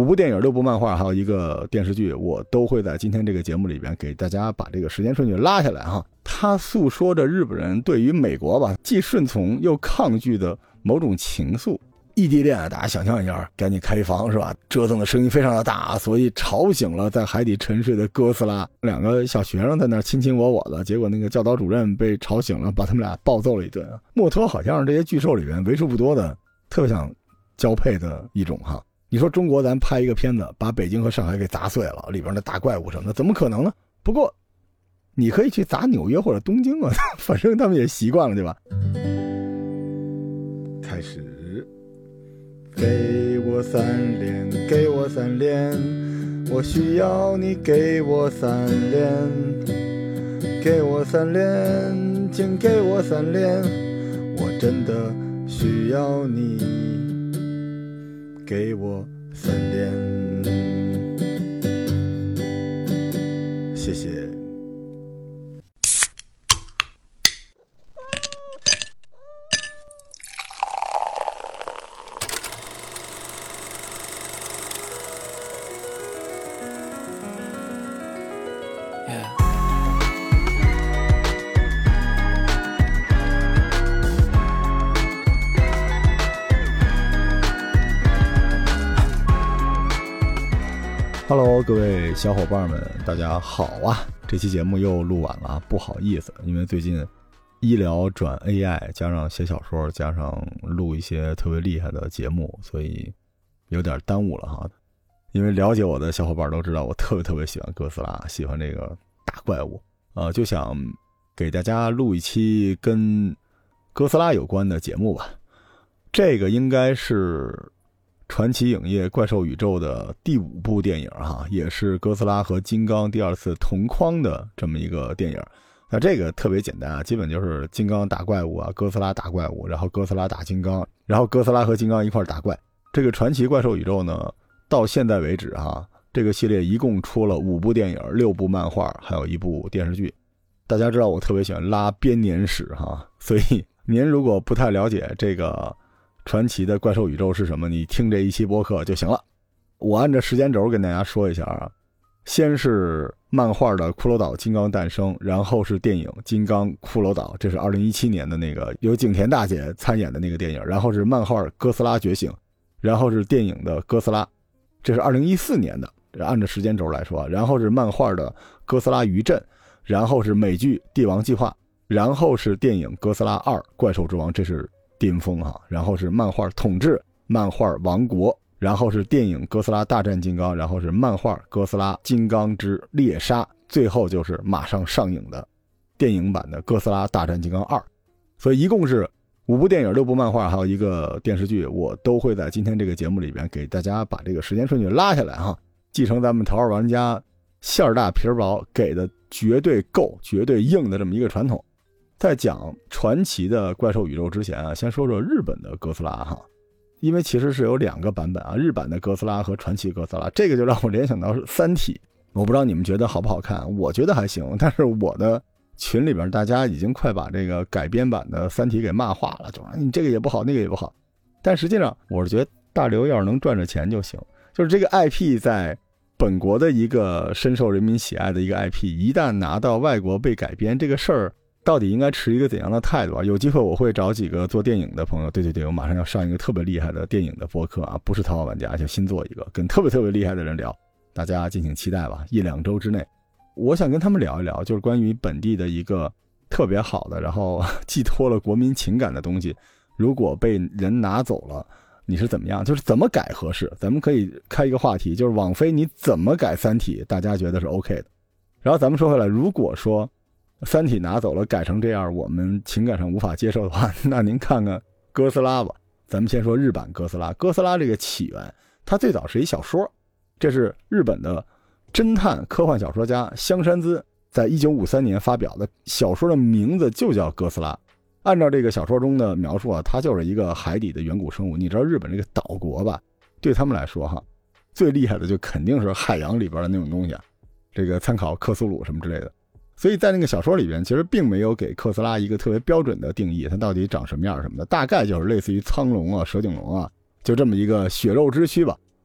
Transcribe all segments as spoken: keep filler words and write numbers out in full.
五部电影、六部漫画，还有一个电视剧，我都会在今天这个节目里边给大家把这个时间顺序拉下来哈。他诉说着日本人对于美国吧，既顺从又抗拒的某种情愫。异地恋啊，大家想象一下，赶紧开房是吧？折腾的声音非常的大，所以吵醒了在海底沉睡的哥斯拉。两个小学生在那亲亲我我的，结果那个教导主任被吵醒了，把他们俩暴揍了一顿。墨脱好像是这些巨兽里面为数不多的特别想交配的一种哈。你说中国咱拍一个片子，把北京和上海给砸碎了，里边的大怪物什么的，怎么可能呢？不过你可以去砸纽约或者东京啊，反正他们也习惯了，对吧？开始。给我三连，给我三连，我需要你给我三连，给我三连，请给我三连，我真的需要你给我三连，谢谢。Hello， 各位小伙伴们，大家好啊！这期节目又录晚了，不好意思，因为最近医疗转 A I， 加上写小说，加上录一些特别厉害的节目，所以有点耽误了哈。因为了解我的小伙伴都知道，我特别特别喜欢哥斯拉，喜欢这个大怪物，呃，就想给大家录一期跟哥斯拉有关的节目吧。这个应该是传奇影业怪兽宇宙的第五部电影哈，也是哥斯拉和金刚第二次同框的这么一个电影。那这个特别简单啊，基本就是金刚打怪物啊，哥斯拉打怪物，然后哥斯拉打金刚，然后哥斯拉和金刚一块打怪。这个传奇怪兽宇宙呢，到现在为止哈，这个系列一共出了五部电影、六部漫画，还有一部电视剧。大家知道我特别喜欢拉编年史哈，所以您如果不太了解这个传奇的怪兽宇宙是什么，你听这一期播客就行了。我按照时间轴跟大家说一下啊，先是漫画的骷髅岛金刚诞生，然后是电影金刚骷髅岛，这是二零一七年的那个由景田大姐参演的那个电影，然后是漫画哥斯拉觉醒，然后是电影的哥斯拉，这是二零一四年的，按照时间轴来说，然后是漫画的哥斯拉余震，然后是美剧帝王计划，然后是电影哥斯拉二怪兽之王，这是巅峰哈，然后是漫画统治，漫画王国，然后是电影哥斯拉大战金刚，然后是漫画哥斯拉金刚之猎杀，最后就是马上上映的电影版的哥斯拉大战金刚二。所以一共是五部电影、六部漫画，还有一个电视剧，我都会在今天这个节目里边给大家把这个时间顺序拉下来哈，继承咱们头号玩家馅儿大皮儿薄给的绝对够、绝对硬的这么一个传统。在讲传奇的怪兽宇宙之前啊，先说说日本的哥斯拉哈，因为其实是有两个版本啊，日版的哥斯拉和传奇哥斯拉，这个就让我联想到是三体。我不知道你们觉得好不好看，我觉得还行，但是我的群里边大家已经快把这个改编版的三体给骂化了，就说你这个也不好，那个也不好。但实际上我是觉得大刘要是能赚着钱就行，就是这个 I P 在本国的一个深受人民喜爱的一个 I P， 一旦拿到外国被改编，这个事儿到底应该持一个怎样的态度啊？有机会我会找几个做电影的朋友，对对对，我马上要上一个特别厉害的电影的播客啊，不是淘宝玩家，就新做一个，跟特别特别厉害的人聊，大家敬请期待吧。一两周之内，我想跟他们聊一聊，就是关于本地的一个特别好的，然后寄托了国民情感的东西，如果被人拿走了，你是怎么样？就是怎么改合适？咱们可以开一个话题，就是网飞你怎么改三体，大家觉得是 OK 的。然后咱们说回来，如果说三体拿走了改成这样我们情感上无法接受的话，那您看看哥斯拉吧。咱们先说日版哥斯拉。哥斯拉这个起源，它最早是一小说，这是日本的侦探科幻小说家香山资在一九五三年发表的，小说的名字就叫哥斯拉。按照这个小说中的描述啊，它就是一个海底的远古生物。你知道日本这个岛国吧，对他们来说哈，最厉害的就肯定是海洋里边的那种东西啊，这个参考克苏鲁什么之类的。所以在那个小说里边，其实并没有给哥斯拉一个特别标准的定义，它到底长什么样什么的，大概就是类似于苍龙啊、蛇颈龙啊，就这么一个血肉之躯吧。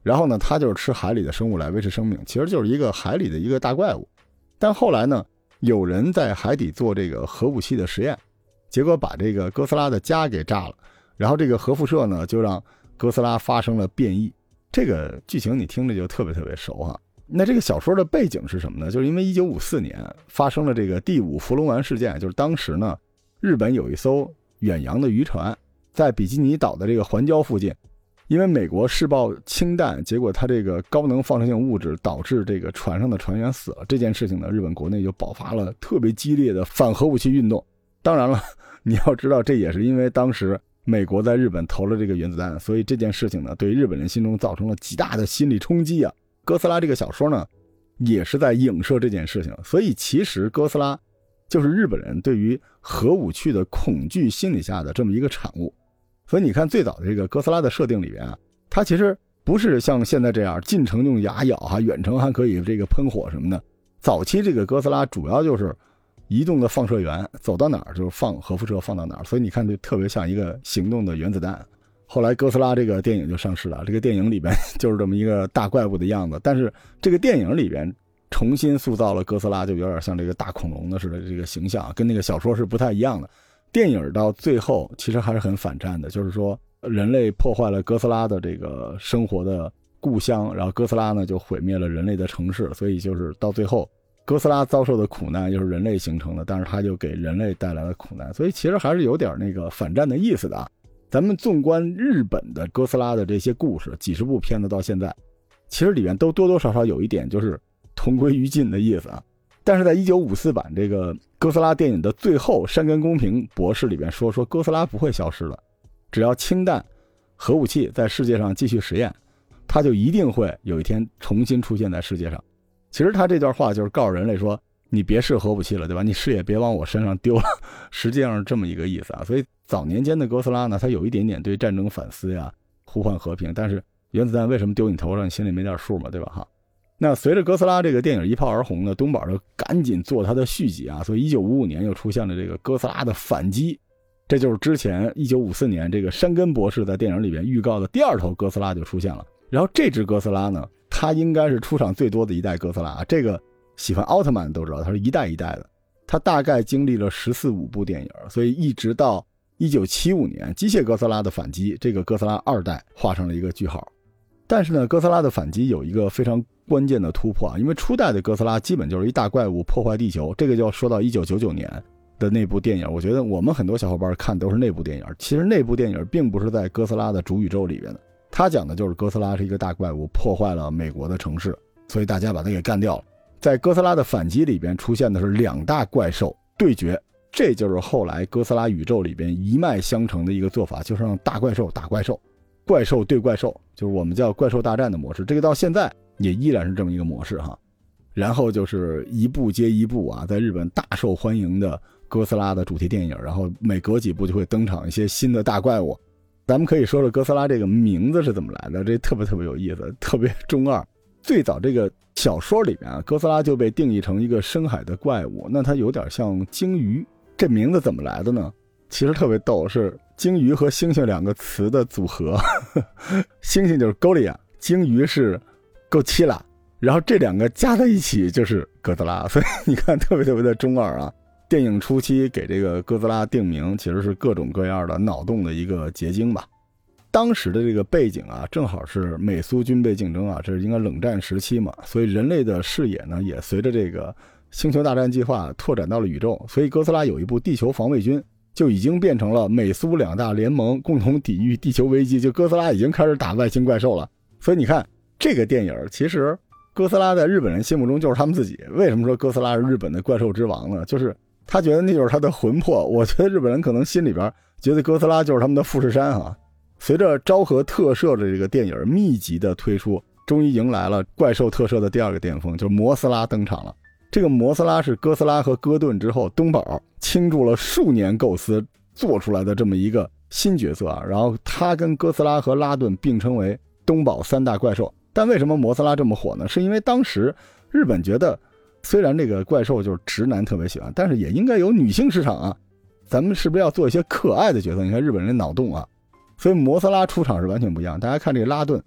然后呢，它就是吃海里的生物来维持生命，其实就是一个海里的一个大怪物。但后来呢，有人在海底做这个核武器的实验，结果把这个哥斯拉的家给炸了，然后这个核辐射呢就让哥斯拉发生了变异。这个剧情你听着就特别特别熟哈。那这个小说的背景是什么呢？就是因为一九五四年发生了这个第五福龙丸事件，就是当时呢，日本有一艘远洋的渔船在比基尼岛的这个环礁附近，因为美国试爆氢弹，结果它这个高能放射性物质导致这个船上的船员死了。这件事情呢，日本国内就爆发了特别激烈的反核武器运动。当然了，你要知道这也是因为当时美国在日本投了这个原子弹，所以这件事情呢，对日本人心中造成了极大的心理冲击啊。哥斯拉这个小说呢，也是在影射这件事情，所以其实哥斯拉就是日本人对于核武器的恐惧心理下的这么一个产物。所以你看最早的这个哥斯拉的设定里边啊，它其实不是像现在这样近程用牙咬啊，远程还可以这个喷火什么的。早期这个哥斯拉主要就是移动的放射源，走到哪儿就是放核辐射放到哪儿，所以你看就特别像一个行动的原子弹。后来哥斯拉这个电影就上市了，这个电影里边就是这么一个大怪物的样子，但是这个电影里边重新塑造了哥斯拉，就有点像这个大恐龙的似的这个形象，跟那个小说是不太一样的。电影到最后其实还是很反战的，就是说人类破坏了哥斯拉的这个生活的故乡，然后哥斯拉呢就毁灭了人类的城市，所以就是到最后哥斯拉遭受的苦难就是人类形成的，但是他就给人类带来了苦难，所以其实还是有点那个反战的意思的啊。咱们纵观日本的哥斯拉的这些故事，几十部片子到现在，其实里面都多多少少有一点就是同归于尽的意思啊。但是在一九五四版这个哥斯拉电影的最后，山根公平博士里边说说哥斯拉不会消失了，只要氢弹核武器在世界上继续实验，它就一定会有一天重新出现在世界上。其实他这段话就是告诉人类说，你别试核武器了，对吧？你试也别往我身上丢了，实际上是这么一个意思啊。所以早年间的哥斯拉呢，它有一点点对战争反思呀，呼唤和平，但是原子弹为什么丢你头上，你心里没点数嘛，对吧？哈。那随着哥斯拉这个电影一炮而红呢，东宝就赶紧做它的续集啊，所以一九五五年又出现了这个哥斯拉的反击，这就是之前一九五四年这个山根博士在电影里边预告的第二头哥斯拉就出现了。然后这只哥斯拉呢，它应该是出场最多的一代哥斯拉，这个喜欢奥特曼都知道它是一代一代的，它大概经历了十四五部电影，所以一直到一九七五年机械哥斯拉的反击，这个哥斯拉二代画上了一个句号。但是呢，哥斯拉的反击有一个非常关键的突破啊，因为初代的哥斯拉基本就是一大怪物破坏地球，这个就要说到一九九九年的那部电影。我觉得我们很多小伙伴看都是那部电影，其实那部电影并不是在哥斯拉的主宇宙里边的，它讲的就是哥斯拉是一个大怪物破坏了美国的城市，所以大家把它给干掉了。在哥斯拉的反击里边出现的是两大怪兽对决，这就是后来哥斯拉宇宙里边一脉相承的一个做法，就是让大怪兽打怪兽，怪兽对怪兽，就是我们叫怪兽大战的模式，这个到现在也依然是这么一个模式哈。然后就是一部接一部啊，在日本大受欢迎的哥斯拉的主题电影，然后每隔几部就会登场一些新的大怪物。咱们可以说说哥斯拉这个名字是怎么来的，这特别特别有意思，特别中二。最早这个小说里面啊，哥斯拉就被定义成一个深海的怪物，那它有点像鲸鱼。这名字怎么来的呢？其实特别逗，是鲸鱼和猩猩两个词的组合。猩猩就是 Goliath， 鲸鱼是 Godzilla， 然后这两个加在一起就是哥斯拉，所以你看特别特别的中二啊。电影初期给这个哥斯拉定名其实是各种各样的脑洞的一个结晶吧。当时的这个背景啊，正好是美苏军备竞争啊，这是应该冷战时期嘛，所以人类的视野呢也随着这个星球大战计划拓展到了宇宙，所以哥斯拉有一部地球防卫军就已经变成了美苏两大联盟共同抵御地球危机，就哥斯拉已经开始打外星怪兽了。所以你看这个电影，其实哥斯拉在日本人心目中就是他们自己。为什么说哥斯拉是日本的怪兽之王呢？就是他觉得那就是他的魂魄。我觉得日本人可能心里边觉得哥斯拉就是他们的富士山啊。随着昭和特摄的这个电影密集的推出，终于迎来了怪兽特摄的第二个巅峰，就是摩斯拉登场了。这个摩斯拉是哥斯拉和哥顿之后东宝倾注了数年构思做出来的这么一个新角色啊，然后他跟哥斯拉和拉顿并称为东宝三大怪兽。但为什么摩斯拉这么火呢？是因为当时日本觉得虽然这个怪兽就是直男特别喜欢，但是也应该有女性市场啊，咱们是不是要做一些可爱的角色？你看日本人的脑洞啊，所以摩斯拉出场是完全不一样。大家看这个拉顿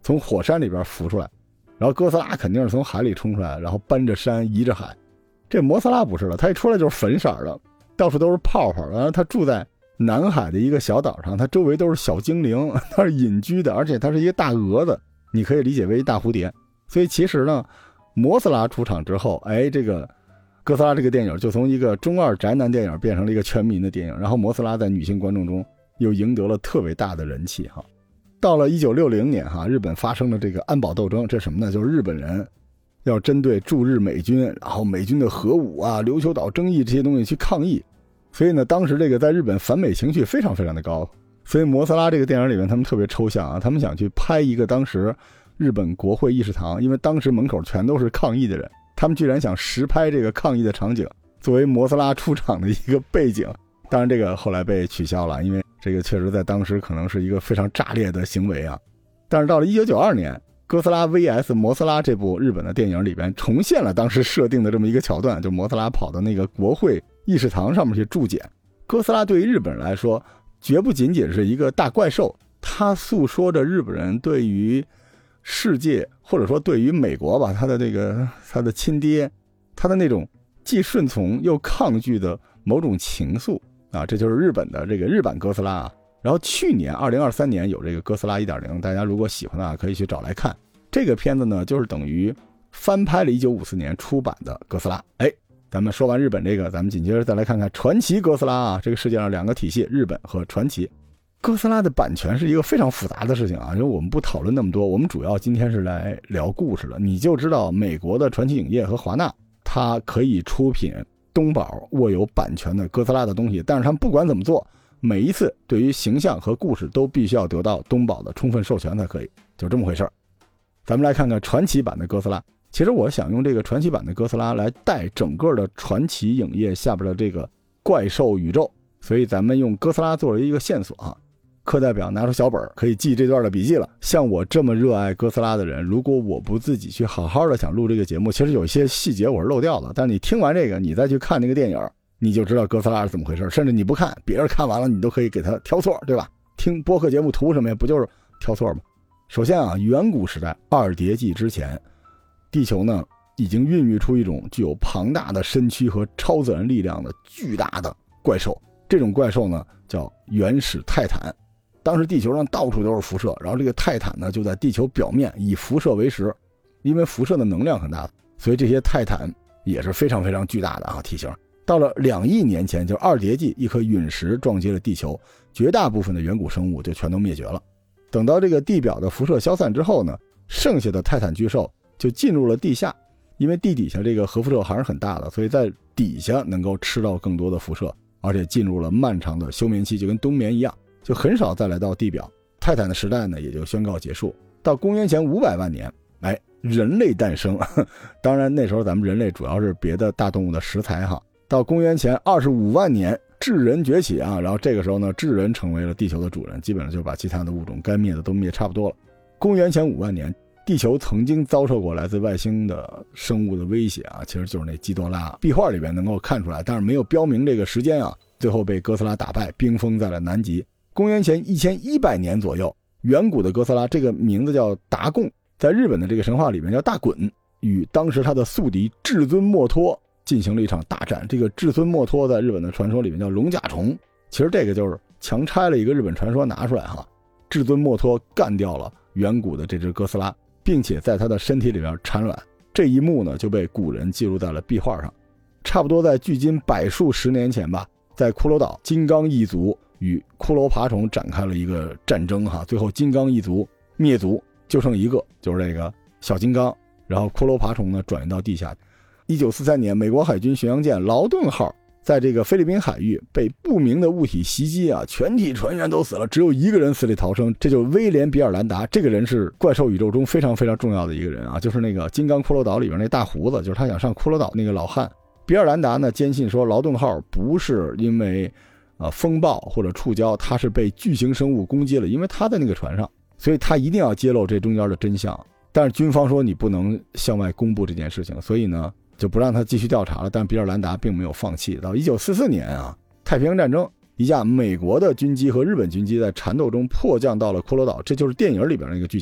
从火山里边浮出来，然后哥斯拉肯定是从海里冲出来，然后搬着山移着海。这摩斯拉不是了，他一出来就是粉色的，到处都是泡泡，然后他住在南海的一个小岛上，他周围都是小精灵，他是隐居的，而且他是一个大蛾子，你可以理解为一大蝴蝶。所以其实呢，摩斯拉出场之后，哎，这个哥斯拉这个电影就从一个中二宅男电影变成了一个全民的电影，然后摩斯拉在女性观众中又赢得了特别大的人气哈。到了一九六零年哈，日本发生了这个安保斗争，这什么呢？就是日本人要针对驻日美军，然后美军的核武啊、琉球岛争议这些东西去抗议。所以呢，当时这个在日本反美情绪非常非常的高。所以摩斯拉这个电影里面他们特别抽象啊，他们想去拍一个当时日本国会议事堂，因为当时门口全都是抗议的人，他们居然想实拍这个抗议的场景作为摩斯拉出场的一个背景。当然这个后来被取消了，因为这个确实在当时可能是一个非常炸裂的行为啊。但是到了一九九二年，哥斯拉 V S 摩斯拉这部日本的电影里边重现了当时设定的这么一个桥段，就摩斯拉跑到那个国会议事堂上面去驻检。哥斯拉对于日本人来说绝不仅仅是一个大怪兽，它诉说着日本人对于世界或者说对于美国吧，他的这个他的亲爹，他的那种既顺从又抗拒的某种情愫啊，这就是日本的这个日版哥斯拉啊。然后去年二零二三年有这个哥斯拉 一点零， 大家如果喜欢的话可以去找来看。这个片子呢就是等于翻拍了一九五四年出版的哥斯拉。哎，咱们说完日本这个，咱们紧接着再来看看传奇哥斯拉啊。这个世界上两个体系，日本和传奇。哥斯拉的版权是一个非常复杂的事情啊，因为我们不讨论那么多，我们主要今天是来聊故事的。你就知道美国的传奇影业和华纳，它可以出品东宝握有版权的哥斯拉的东西，但是他们不管怎么做，每一次对于形象和故事都必须要得到东宝的充分授权才可以，就这么回事。咱们来看看传奇版的哥斯拉。其实我想用这个传奇版的哥斯拉来带整个的传奇影业下边的这个怪兽宇宙，所以咱们用哥斯拉作为一个线索啊。课代表拿出小本可以记这段的笔记了。像我这么热爱哥斯拉的人，如果我不自己去好好的想录这个节目，其实有一些细节我是漏掉的，但你听完这个你再去看那个电影，你就知道哥斯拉是怎么回事。甚至你不看，别人看完了你都可以给他挑错，对吧？听播客节目图什么呀，不就是挑错吗？首先啊，远古时代二叠纪之前，地球呢已经孕育出一种具有庞大的身躯和超自然力量的巨大的怪兽。这种怪兽呢叫原始泰坦。当时地球上到处都是辐射，然后这个泰坦呢就在地球表面以辐射为食，因为辐射的能量很大，所以这些泰坦也是非常非常巨大的啊体型。到了两亿年前，就二叠纪，一颗陨石撞击了地球，绝大部分的远古生物就全都灭绝了。等到这个地表的辐射消散之后呢，剩下的泰坦巨兽就进入了地下，因为地底下这个核辐射还是很大的，所以在底下能够吃到更多的辐射，而且进入了漫长的休眠期，就跟冬眠一样，就很少再来到地表。泰坦的时代呢也就宣告结束。到公元前五百万年，哎，人类诞生。当然那时候咱们人类主要是别的大动物的食材哈。到公元前二十五万年，智人崛起啊，然后这个时候呢，智人成为了地球的主人，基本上就把其他的物种该灭的都灭差不多了。公元前五万年，地球曾经遭受过来自外星的生物的威胁啊，其实就是那基多拉，壁画里边能够看出来，但是没有标明这个时间啊，最后被哥斯拉打败，冰封在了南极。公元前一千一百年左右，远古的哥斯拉，这个名字叫达贡，在日本的这个神话里面叫大滚，与当时他的宿敌至尊墨脱进行了一场大战。这个至尊墨脱在日本的传说里面叫龙甲虫，其实这个就是强拆了一个日本传说拿出来哈。至尊墨脱干掉了远古的这只哥斯拉，并且在他的身体里面产卵，这一幕呢就被古人记录在了壁画上。差不多在距今百数十年前吧，在骷髅岛，金刚一族与骷髅爬虫展开了一个战争哈，最后金刚一族灭族，就剩一个，就是这个小金刚，然后骷髅爬虫呢转移到地下。一九四三年，美国海军巡洋舰劳顿号在这个菲律宾海域被不明的物体袭击啊，全体船员都死了，只有一个人死里逃生，这就是威廉比尔兰达。这个人是怪兽宇宙中非常非常重要的一个人啊，就是那个金刚骷髅岛里边那大胡子，就是他想上骷髅岛那个老汉。比尔兰达呢坚信说劳顿号不是因为呃风暴或者触礁，他是被巨型生物攻击了，因为他在那个船上，所以他一定要揭露这中间的真相。但是军方说你不能向外公布这件事情，所以呢就不让他继续调查了。但比尔兰达并没有放弃。到一九四四年啊，太平洋战争，一架美国的军机和日本军机在缠斗中迫降到了骷髅岛，这就是电影里边那个剧情。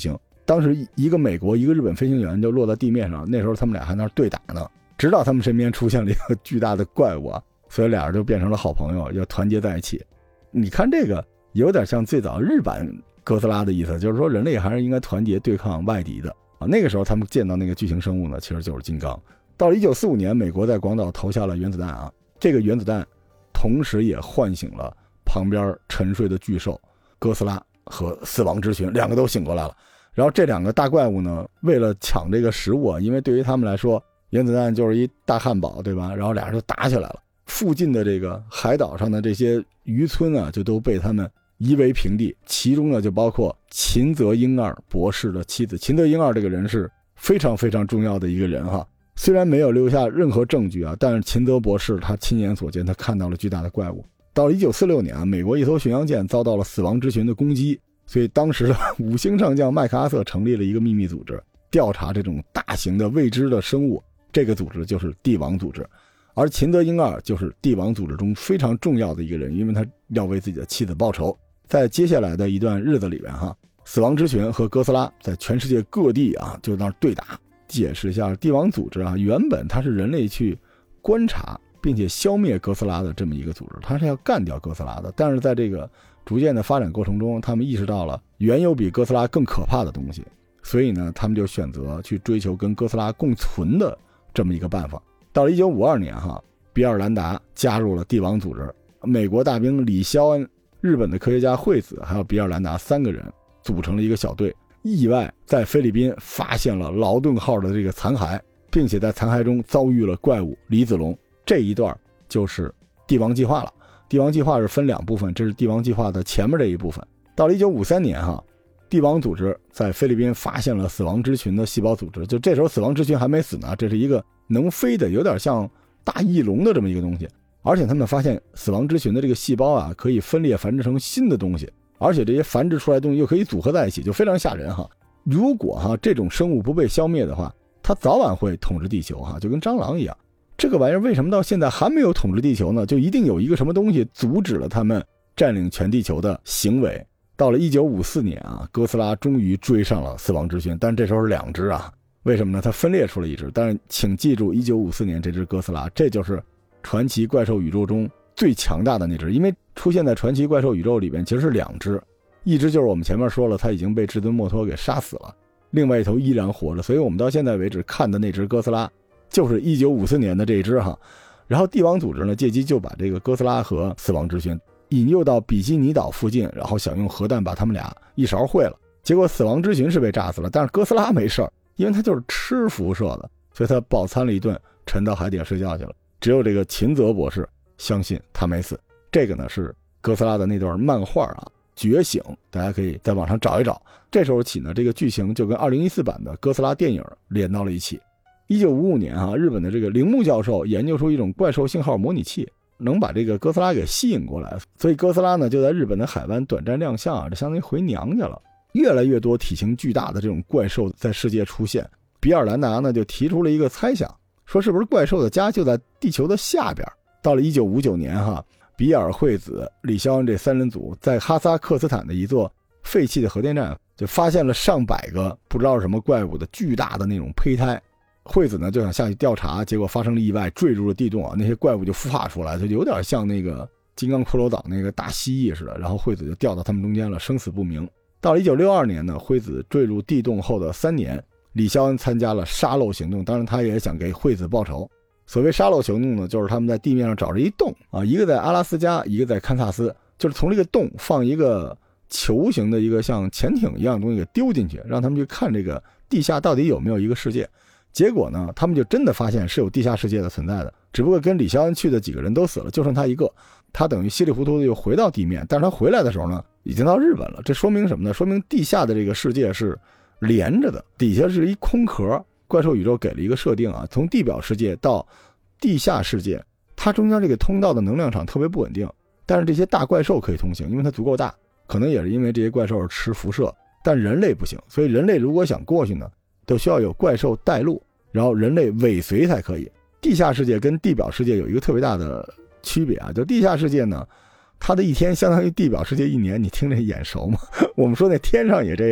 当时一个美国一个日本飞行员就落在地面上，那时候他们俩还在那对打呢，直到他们身边出现了一个巨大的怪物啊，所以俩人就变成了好朋友，要团结在一起。你看这个有点像最早日版哥斯拉的意思，就是说人类还是应该团结对抗外敌的啊。那个时候他们见到那个巨型生物呢，其实就是金刚。到了一九四五年，美国在广岛投下了原子弹啊，这个原子弹同时也唤醒了旁边沉睡的巨兽哥斯拉和死亡之群，两个都醒过来了。然后这两个大怪物呢，为了抢这个食物啊，因为对于他们来说原子弹就是一大汉堡，对吧？然后俩人就打起来了。附近的这个海岛上的这些渔村啊，就都被他们夷为平地。其中呢，就包括秦泽英二博士的妻子。秦泽英二这个人是非常非常重要的一个人哈，虽然没有留下任何证据啊，但是秦泽博士他亲眼所见，他看到了巨大的怪物。到了一九四六年啊，美国一艘巡洋舰遭到了死亡之群的攻击，所以当时的五星上将麦克阿瑟成立了一个秘密组织，调查这种大型的未知的生物。这个组织就是帝王组织，而秦德英二就是帝王组织中非常重要的一个人，因为他要为自己的妻子报仇。在接下来的一段日子里面哈，死亡之群和哥斯拉在全世界各地啊就在那对打。解释一下，帝王组织啊，原本它是人类去观察并且消灭哥斯拉的这么一个组织，它是要干掉哥斯拉的。但是在这个逐渐的发展过程中，他们意识到了原有比哥斯拉更可怕的东西，所以呢，他们就选择去追求跟哥斯拉共存的这么一个办法。到了一九五二年哈，比尔兰达加入了帝王组织，美国大兵李肖恩、日本的科学家惠子还有比尔兰达三个人组成了一个小队，意外在菲律宾发现了劳顿号的这个残骸，并且在残骸中遭遇了怪物离子龙。这一段就是帝王计划了。帝王计划是分两部分，这是帝王计划的前面这一部分。到了一九五三年哈，帝王组织在菲律宾发现了死亡之群的细胞组织，就这时候死亡之群还没死呢，这是一个能飞的有点像大翼龙的这么一个东西。而且他们发现死亡之群的这个细胞啊，可以分裂繁殖成新的东西，而且这些繁殖出来的东西又可以组合在一起，就非常吓人哈。如果哈这种生物不被消灭的话，它早晚会统治地球哈，就跟蟑螂一样。这个玩意儿为什么到现在还没有统治地球呢？就一定有一个什么东西阻止了他们占领全地球的行为。到了一九五四年啊，哥斯拉终于追上了死亡之群，但这时候是两只啊，为什么呢？它分裂出了一只。但是请记住，一九五四年这只哥斯拉，这就是传奇怪兽宇宙中最强大的那只，因为出现在传奇怪兽宇宙里边其实是两只，一只就是我们前面说了，它已经被至尊莫托给杀死了，另外一头依然活着，所以我们到现在为止看的那只哥斯拉就是一九五四年的这一只哈。然后帝王组织呢，借机就把这个哥斯拉和死亡之群引诱到比基尼岛附近，然后想用核弹把他们俩一勺烩了。结果死亡之群是被炸死了，但是哥斯拉没事儿，因为他就是吃辐射的，所以他饱餐了一顿，沉到海底睡觉去了。只有这个秦泽博士相信他没死。这个呢是哥斯拉的那段漫画啊，觉醒，大家可以在网上找一找。这时候起呢，这个剧情就跟二零一四版的哥斯拉电影连到了一起。一九五五年啊，日本的这个铃木教授研究出一种怪兽信号模拟器，能把这个哥斯拉给吸引过来，所以哥斯拉呢就在日本的海湾短暂亮相啊，这相当于回娘家了。越来越多体型巨大的这种怪兽在世界出现，比尔兰达呢就提出了一个猜想，说是不是怪兽的家就在地球的下边。到了一九五九年哈，比尔、惠子、李肖恩这三人组在哈萨克斯坦的一座废弃的核电站就发现了上百个不知道是什么怪物的巨大的那种胚胎。惠子呢就想下去调查，结果发生了意外，坠入了地洞啊，那些怪物就孵化出来，就有点像那个金刚骷髅岛那个大蜥蜴似的，然后惠子就掉到他们中间了，生死不明。到了一九六二年呢，惠子坠入地洞后的三年，李肖恩参加了沙漏行动，当然他也想给惠子报仇。所谓沙漏行动呢，就是他们在地面上找着一洞啊，一个在阿拉斯加，一个在堪萨斯，就是从这个洞放一个球形的一个像潜艇一样的东西给丢进去，让他们去看这个地下到底有没有一个世界。结果呢，他们就真的发现是有地下世界的存在的，只不过跟李肖恩去的几个人都死了，就剩他一个。他等于稀里糊涂的又回到地面，但是他回来的时候呢，已经到日本了。这说明什么呢？说明地下的这个世界是连着的，底下是一空壳。怪兽宇宙给了一个设定啊，从地表世界到地下世界，它中间这个通道的能量场特别不稳定，但是这些大怪兽可以通行，因为它足够大。可能也是因为这些怪兽是吃辐射，但人类不行，所以人类如果想过去呢，都需要有怪兽带路，然后人类尾随才可以。地下世界跟地表世界有一个特别大的区别啊，就地下世界呢，它的一天相当于地表世界一年，你听着眼熟吗？我们说那天上也这样哈，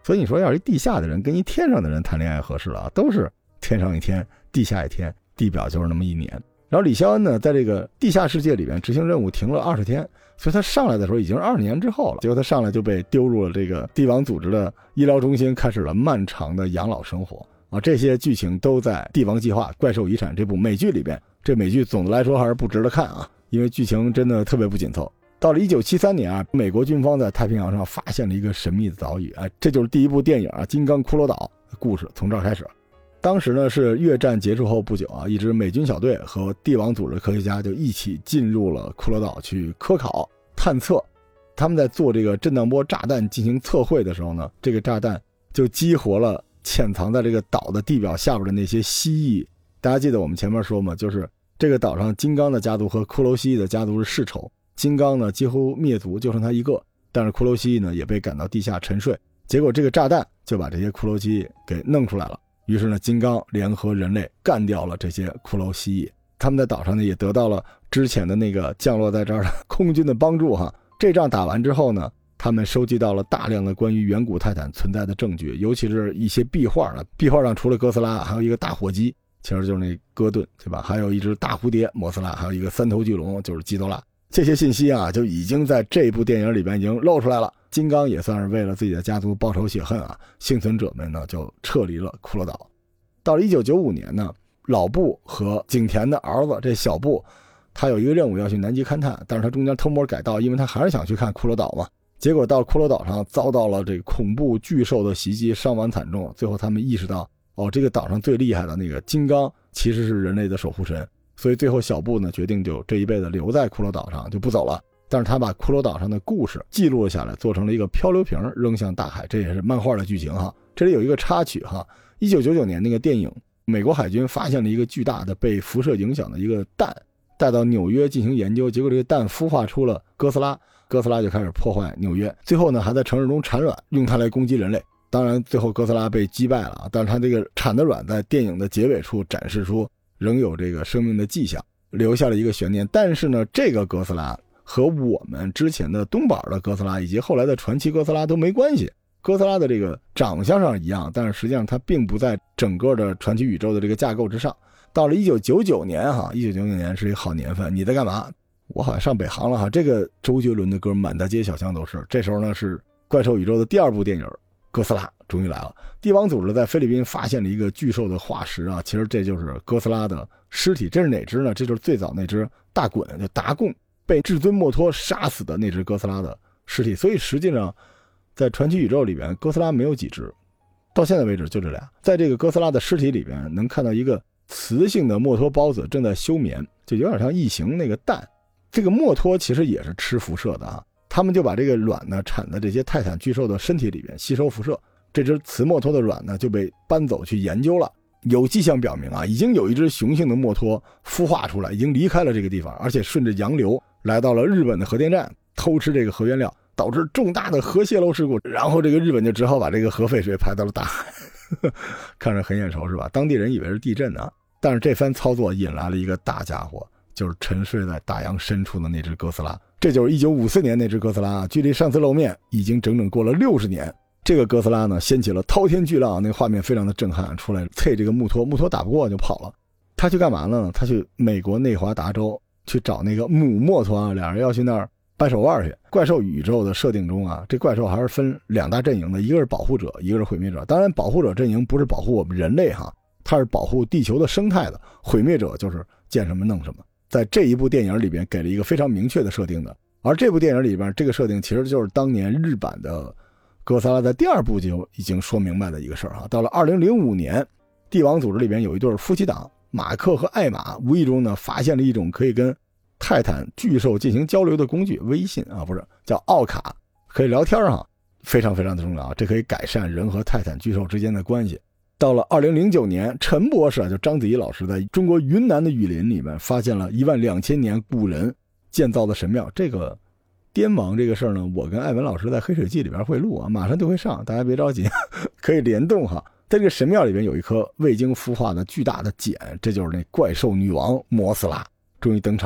所以你说要是一地下的人跟一天上的人谈恋爱合适了啊，都是天上一天地下一天，地表就是那么一年。然后李肖恩呢在这个地下世界里面执行任务停了二十天，所以他上来的时候已经是二十年之后了，结果他上来就被丢入了这个帝王组织的医疗中心，开始了漫长的养老生活啊。这些剧情都在《帝王计划：怪兽遗产》这部美剧里边。这美剧总的来说还是不值得看啊，因为剧情真的特别不紧凑。到了一九七三年啊，美国军方在太平洋上发现了一个神秘的岛屿，哎，这就是第一部电影啊《金刚骷髅岛》故事从这儿开始。当时呢是越战结束后不久啊，一支美军小队和帝王组织科学家就一起进入了骷髅岛去科考探测。他们在做这个震荡波炸弹进行测绘的时候呢，这个炸弹就激活了潜藏在这个岛的地表下边的那些蜥蜴。大家记得我们前面说嘛，就是这个岛上金刚的家族和骷髅蜥蜴的家族是世仇，金刚呢几乎灭族，就剩他一个，但是骷髅蜥蜴呢也被赶到地下沉睡。结果这个炸弹就把这些骷髅蜥蜴给弄出来了，于是呢金刚联合人类干掉了这些骷髅蜥蜴。他们在岛上呢也得到了之前的那个降落在这儿的空军的帮助哈。这仗打完之后呢，他们收集到了大量的关于远古泰坦存在的证据，尤其是一些壁画呢，壁画上除了哥斯拉还有一个大火鸡，其实就是那哥顿对吧，还有一只大蝴蝶摩斯拉，还有一个三头巨龙就是基多拉。这些信息啊就已经在这部电影里边已经露出来了。金刚也算是为了自己的家族报仇雪恨啊，幸存者们呢就撤离了骷髅岛。到了一九九五年呢，老布和景田的儿子这小布，他有一个任务要去南极勘探，但是他中间偷摸改道，因为他还是想去看骷髅岛嘛。结果到骷髅岛上遭到了这个恐怖巨兽的袭击，伤亡惨重。最后他们意识到，哦，这个岛上最厉害的那个金刚其实是人类的守护神，所以最后小布呢决定就这一辈子留在骷髅岛上就不走了。但是他把骷髅岛上的故事记录了下来，做成了一个漂流瓶扔向大海，这也是漫画的剧情哈。这里有一个插曲哈，一九九九年那个电影，美国海军发现了一个巨大的被辐射影响的一个蛋，带到纽约进行研究，结果这个蛋孵化出了哥斯拉，哥斯拉就开始破坏纽约，最后呢还在城市中产卵，用它来攻击人类。当然最后哥斯拉被击败了，但是它这个产的卵在电影的结尾处展示出仍有这个生命的迹象，留下了一个悬念。但是呢这个哥斯拉和我们之前的东宝的哥斯拉以及后来的传奇哥斯拉都没关系。哥斯拉的这个长相上一样，但是实际上它并不在整个的传奇宇宙的这个架构之上。到了一九九九年哈，一九九九年是一个好年份，你在干嘛？我好像上北航了哈。这个周杰伦的歌满大街小巷都是。这时候呢是怪兽宇宙的第二部电影哥斯拉终于来了。帝王组织在菲律宾发现了一个巨兽的化石啊，其实这就是哥斯拉的尸体。这是哪只呢？这就是最早那只大滚就达贡被至尊莫托杀死的那只哥斯拉的尸体。所以实际上在传奇宇宙里边哥斯拉没有几只，到现在为止就这俩。在这个哥斯拉的尸体里边能看到一个雌性的莫托孢子正在休眠，就有点像异形那个蛋。这个莫托其实也是吃辐射的啊，他们就把这个卵呢产在这些泰坦巨兽的身体里边吸收辐射，这只雌莫托的卵呢就被搬走去研究了。有迹象表明啊，已经有一只雄性的莫托孵化出来，已经离开了这个地方，而且顺着洋流来到了日本的核电站，偷吃这个核原料，导致重大的核泄漏事故，然后这个日本就只好把这个核废水排到了大海。看着很眼熟是吧？当地人以为是地震呢，但是这番操作引来了一个大家伙，就是沉睡在大洋深处的那只哥斯拉。这就是一九五四年那只哥斯拉，距离上次露面已经整整过了六十年。这个哥斯拉呢掀起了滔天巨浪，那个画面非常的震撼，出来啐这个木托，木托打不过就跑了。他去干嘛呢？他去美国内华达州去找那个母莫托啊，俩人要去那儿掰手腕去。怪兽宇宙的设定中啊，这怪兽还是分两大阵营的，一个是保护者，一个是毁灭者。当然保护者阵营不是保护我们人类哈，它是保护地球的生态的，毁灭者就是见什么弄什么。在这一部电影里边给了一个非常明确的设定的，而这部电影里边这个设定其实就是当年日版的哥斯拉在第二部就已经说明白的一个事儿哈。到了二零零五年，帝王组织里边有一对夫妻档马克和艾玛，无意中呢发现了一种可以跟泰坦巨兽进行交流的工具，微信啊，不是叫奥卡，可以聊天哈，非常非常的重要，这可以改善人和泰坦巨兽之间的关系。到了二零零九年，陈博士啊，就章子怡老师在中国云南的雨林里面发现了一万两千年古人建造的神庙。这个滇王这个事儿呢，我跟艾文老师在黑水记里边会录啊，马上就会上，大家别着急，可以联动哈。在这个神庙里边有一颗未经孵化的巨大的茧，这就是那怪兽女王摩斯拉终于登场了。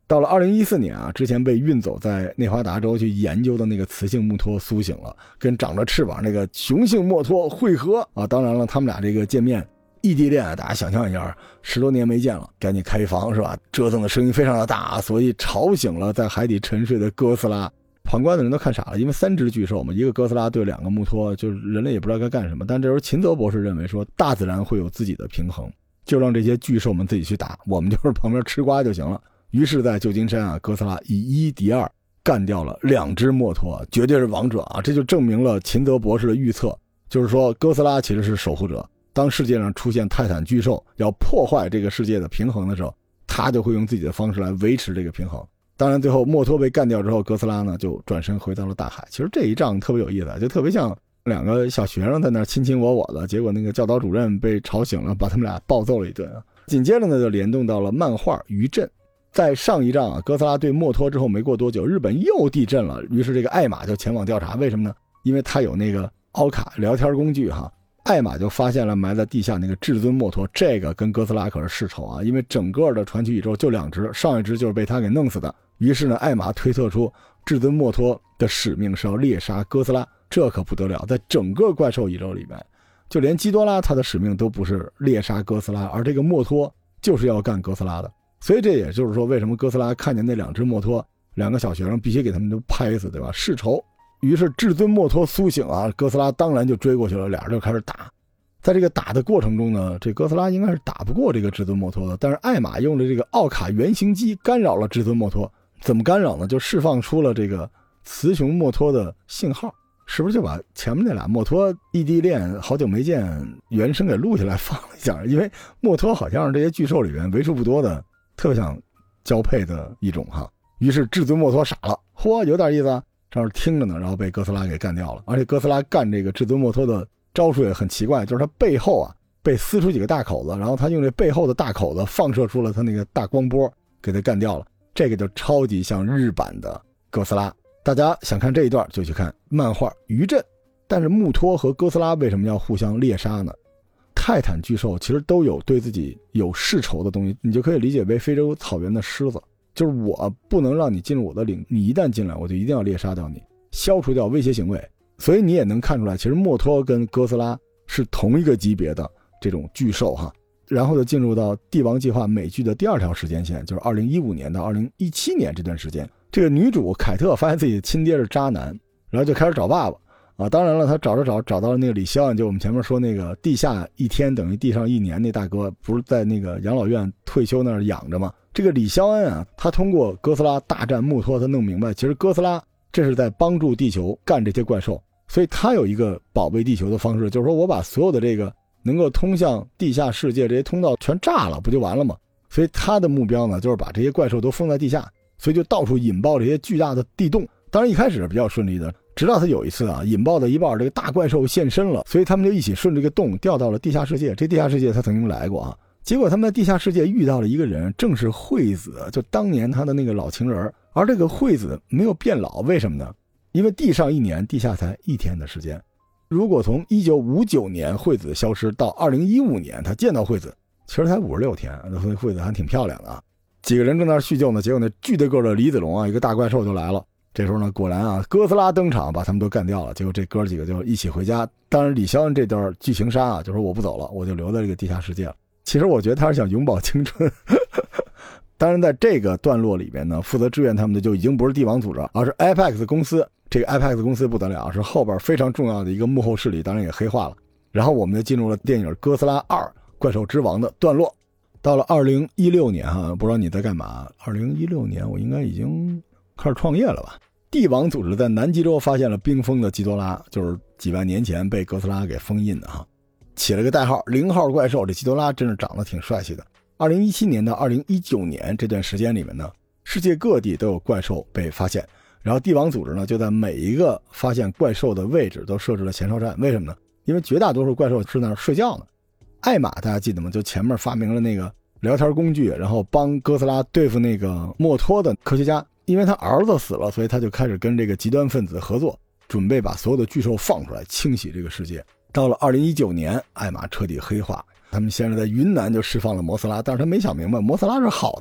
到了二零一四年啊，之前被运走在内华达州去研究的那个雌性木托苏醒了，跟长着翅膀那个雄性木托会合啊。当然了，他们俩这个见面异地恋啊，大家想象一下，十多年没见了，赶紧开房是吧？折腾的声音非常的大，所以吵醒了在海底沉睡的哥斯拉。旁观的人都看傻了，因为三只巨兽嘛，一个哥斯拉对两个木托，就是人类也不知道该干什么。但这时候秦泽博士认为说，大自然会有自己的平衡，就让这些巨兽们自己去打，我们就是旁边吃瓜就行了。于是在旧金山啊，哥斯拉以一敌二干掉了两只墨脱，绝对是王者啊！这就证明了秦泽博士的预测，就是说哥斯拉其实是守护者。当世界上出现泰坦巨兽要破坏这个世界的平衡的时候，他就会用自己的方式来维持这个平衡。当然最后墨脱被干掉之后，哥斯拉呢就转身回到了大海。其实这一仗特别有意思，就特别像两个小学生在那亲亲我我的，结果那个教导主任被吵醒了，把他们俩暴揍了一顿啊。紧接着呢就联动到了漫画余震。在上一仗啊，哥斯拉对墨脱之后没过多久，日本又地震了，于是这个艾玛就前往调查。为什么呢？因为他有那个奥卡聊天工具哈。艾玛就发现了埋在地下那个至尊墨脱，这个跟哥斯拉可是世仇啊，因为整个的传奇宇宙就两只，上一只就是被他给弄死的。于是呢，艾玛推测出至尊墨脱的使命是要猎杀哥斯拉，这可不得了，在整个怪兽宇宙里面，就连基多拉他的使命都不是猎杀哥斯拉，而这个墨脱就是要干哥斯拉的。所以这也就是说，为什么哥斯拉看见那两只墨脱，两个小学生必须给他们都拍死，对吧？世仇。于是至尊墨脱苏醒啊，哥斯拉当然就追过去了，俩人就开始打。在这个打的过程中呢，这哥斯拉应该是打不过这个至尊墨脱的，但是艾玛用的这个奥卡原型机干扰了至尊墨脱。怎么干扰呢？就释放出了这个雌雄墨脱的信号，是不是就把前面那俩墨脱异地恋好久没见原声给录下来放了一下？因为墨脱好像是这些巨兽里面为数不多的特别想交配的一种哈。于是至尊墨脱傻了，嚯，有点意思啊，这儿听着呢，然后被哥斯拉给干掉了。而且哥斯拉干这个至尊墨脱的招数也很奇怪，就是他背后啊被撕出几个大口子，然后他用这背后的大口子放射出了他那个大光波，给他干掉了。这个就超级像日版的哥斯拉。大家想看这一段就去看漫画余震。但是木托和哥斯拉为什么要互相猎杀呢？泰坦巨兽其实都有对自己有世仇的东西，你就可以理解为非洲草原的狮子，就是我不能让你进入我的领，你一旦进来我就一定要猎杀掉你，消除掉威胁行为。所以你也能看出来，其实墨脱跟哥斯拉是同一个级别的这种巨兽哈。然后就进入到帝王计划美剧的第二条时间线，就是二零一五年到二零一七年这段时间。这个女主凯特发现自己的亲爹是渣男，然后就开始找爸爸啊。当然了，她找着找找到了那个李肖恩，就我们前面说那个地下一天等于地上一年那大哥，不是在那个养老院退休那儿养着吗？这个李肖恩啊，他通过哥斯拉大战木托，他弄明白其实哥斯拉这是在帮助地球干这些怪兽，所以他有一个保卫地球的方式，就是说我把所有的这个能够通向地下世界这些通道全炸了，不就完了吗？所以他的目标呢，就是把这些怪兽都封在地下，所以就到处引爆这些巨大的地洞。当然一开始是比较顺利的，直到他有一次啊，引爆到一半，这个大怪兽现身了，所以他们就一起顺着这个洞掉到了地下世界。这地下世界他曾经来过啊，结果他们在地下世界遇到了一个人，正是惠子，就当年他的那个老情人。而这个惠子没有变老，为什么呢？因为地上一年，地下才一天的时间。如果从一九五九年惠子消失到二零一五年他见到惠子，其实才五十六天，所以惠子还挺漂亮的啊。几个人正在那叙旧呢，结果那巨大个的李子龙啊，一个大怪兽就来了。这时候呢，果然啊，哥斯拉登场把他们都干掉了。结果这哥几个就一起回家。当然李肖恩这段剧情杀啊，就说我不走了，我就留在这个地下世界了。其实我觉得他是想永葆青春。当然在这个段落里面呢，负责支援他们的就已经不是帝王组织，而是 Apex 公司。这个 Apex 公司不得了，是后边非常重要的一个幕后势力，当然也黑化了。然后我们就进入了电影《哥斯拉二：怪兽之王》的段落。到了二零一六年哈，不知道你在干嘛？二零一六年我应该已经开始创业了吧？帝王组织在南极洲发现了冰封的基多拉，就是几万年前被哥斯拉给封印的哈，起了个代号零号怪兽。这基多拉真是长得挺帅气的。二零一七年到二零一九年这段时间里面呢，世界各地都有怪兽被发现。然后帝王组织呢，就在每一个发现怪兽的位置都设置了前哨站。为什么呢？因为绝大多数怪兽是在那儿睡觉呢。艾玛大家记得吗？就前面发明了那个聊天工具，然后帮哥斯拉对付那个墨脱的科学家。因为他儿子死了，所以他就开始跟这个极端分子合作，准备把所有的巨兽放出来，清洗这个世界。到了二零一九年，艾玛彻底黑化。他们先是在云南就释放了摩斯拉，但是他没想明白摩斯拉是好的，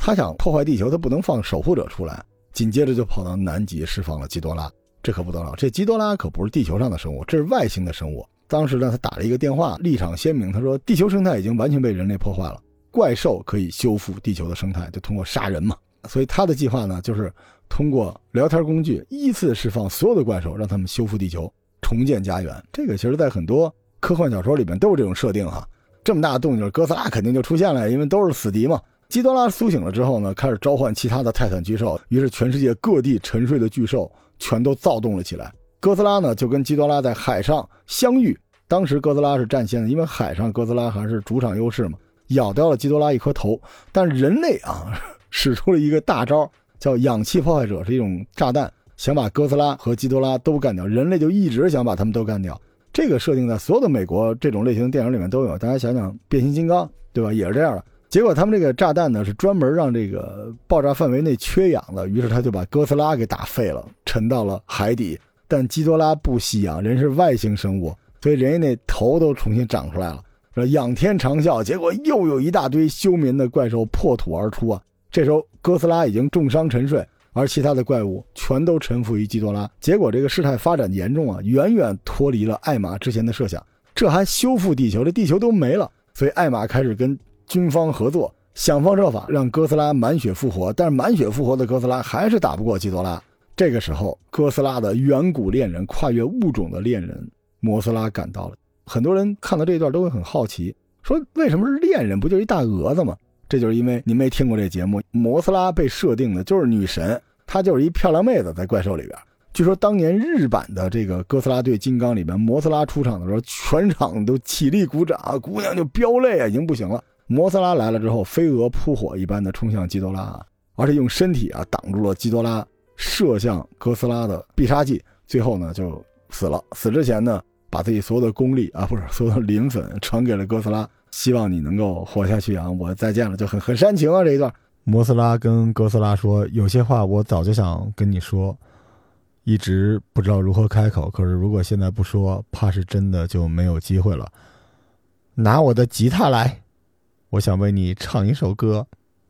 他想破坏地球，他不能放守护者出来，紧接着就跑到南极释放了基多拉。这可不得了，这基多拉可不是地球上的生物，这是外星的生物。当时呢，他打了一个电话，立场鲜明，他说地球生态已经完全被人类破坏了，怪兽可以修复地球的生态，就通过杀人嘛。所以他的计划呢，就是通过聊天工具依次释放所有的怪兽，让他们修复地球，重建家园。这个其实在很多科幻小说里面都有这种设定哈。这么大的动静，哥斯拉肯定就出现了，因为都是死敌嘛。基多拉苏醒了之后呢，开始召唤其他的泰坦巨兽，于是全世界各地沉睡的巨兽全都躁动了起来。哥斯拉呢就跟基多拉在海上相遇，当时哥斯拉是占先的，因为海上哥斯拉还是主场优势嘛，咬掉了基多拉一颗头。但人类啊使出了一个大招，叫氧气破坏者，是一种炸弹，想把哥斯拉和基多拉都干掉。人类就一直想把他们都干掉，这个设定在所有的美国这种类型的电影里面都有。大家想想变形金刚对吧，也是这样的。结果他们这个炸弹呢是专门让这个爆炸范围内缺氧的，于是他就把哥斯拉给打废了，沉到了海底。但基多拉不吸氧，人是外星生物，所以人家那头都重新长出来了，仰天长啸。结果又有一大堆休眠的怪兽破土而出啊！这时候哥斯拉已经重伤沉睡，而其他的怪物全都臣服于基多拉。结果这个事态发展严重啊，远远脱离了艾玛之前的设想。这还修复地球，这地球都没了，所以艾玛开始跟军方合作，想方设法让哥斯拉满血复活。但是满血复活的哥斯拉还是打不过基多拉。这个时候哥斯拉的远古恋人，跨越物种的恋人摩斯拉赶到了。很多人看到这一段都会很好奇，说为什么是恋人，不就是一大蛾子吗？这就是因为你没听过这节目，摩斯拉被设定的就是女神，她就是一漂亮妹子在怪兽里边。据说当年日版的这个哥斯拉对金刚里面，摩斯拉出场的时候全场都起立鼓掌，姑娘就飙泪啊，已经不行了。摩斯拉来了之后飞蛾扑火一般的冲向基多拉，而且用身体啊挡住了基多拉射向哥斯拉的必杀技，最后呢就死了。死之前呢把自己所有的功力啊不是所有的磷粉传给了哥斯拉，希望你能够活下去啊，我再见了，就很很煽情啊这一段。摩斯拉跟哥斯拉说，有些话我早就想跟你说，一直不知道如何开口，可是如果现在不说，怕是真的就没有机会了。拿我的吉他来，我想为你唱一首歌。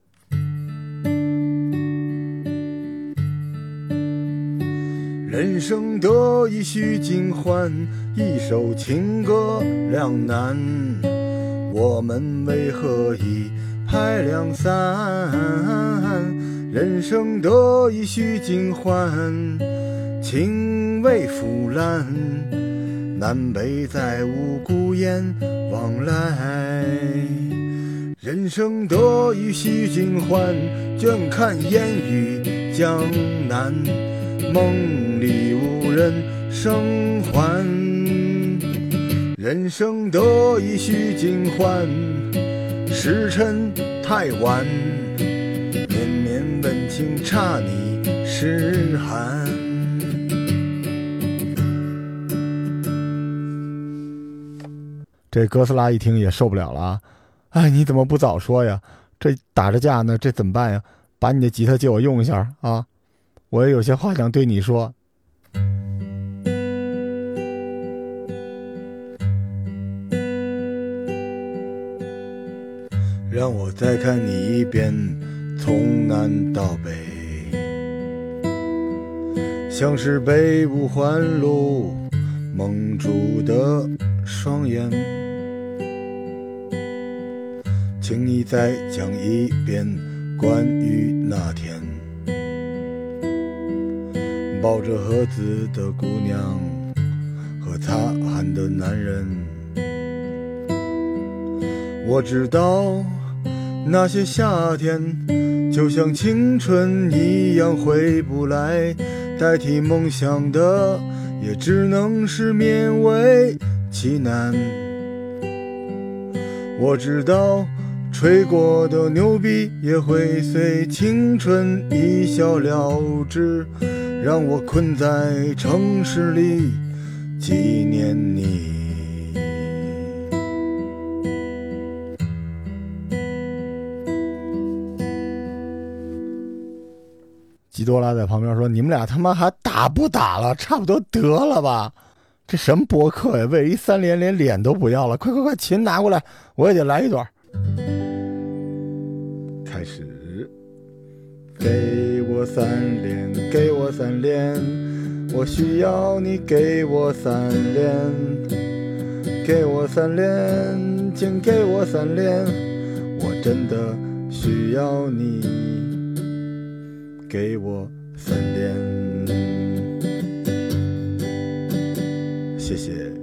人生得意须尽欢，一首情歌两难，我们为何一拍两散？人生得意须尽欢，情未腐烂，南北再无孤雁往来。人生得意须尽欢，倦看烟雨江南，梦里无人生还。人生得意须尽欢，时辰太晚，绵绵温情差你诗涵。这哥斯拉一听也受不了了啊！哎，你怎么不早说呀？这打着架呢，这怎么办呀？把你的吉他借我用一下啊！我也有些话想对你说。让我再看你一遍，从南到北，像是北部环路蒙住的双眼。请你再讲一遍关于那天抱着盒子的姑娘和擦汗的男人。我知道那些夏天就像青春一样回不来，代替梦想的也只能是勉为其难。我知道吹过的牛逼也会随青春一笑了之，让我困在城市里纪念你。基多拉在旁边说，你们俩他妈还打不打了？差不多得了吧？这什么播客呀？为一三连连脸都不要了，快快快，琴拿过来，我也得来一段。开始。 给我三连，给我三连，我需要你给我三连，给我三连，请给我三连，我真的需要你给我三连，谢谢。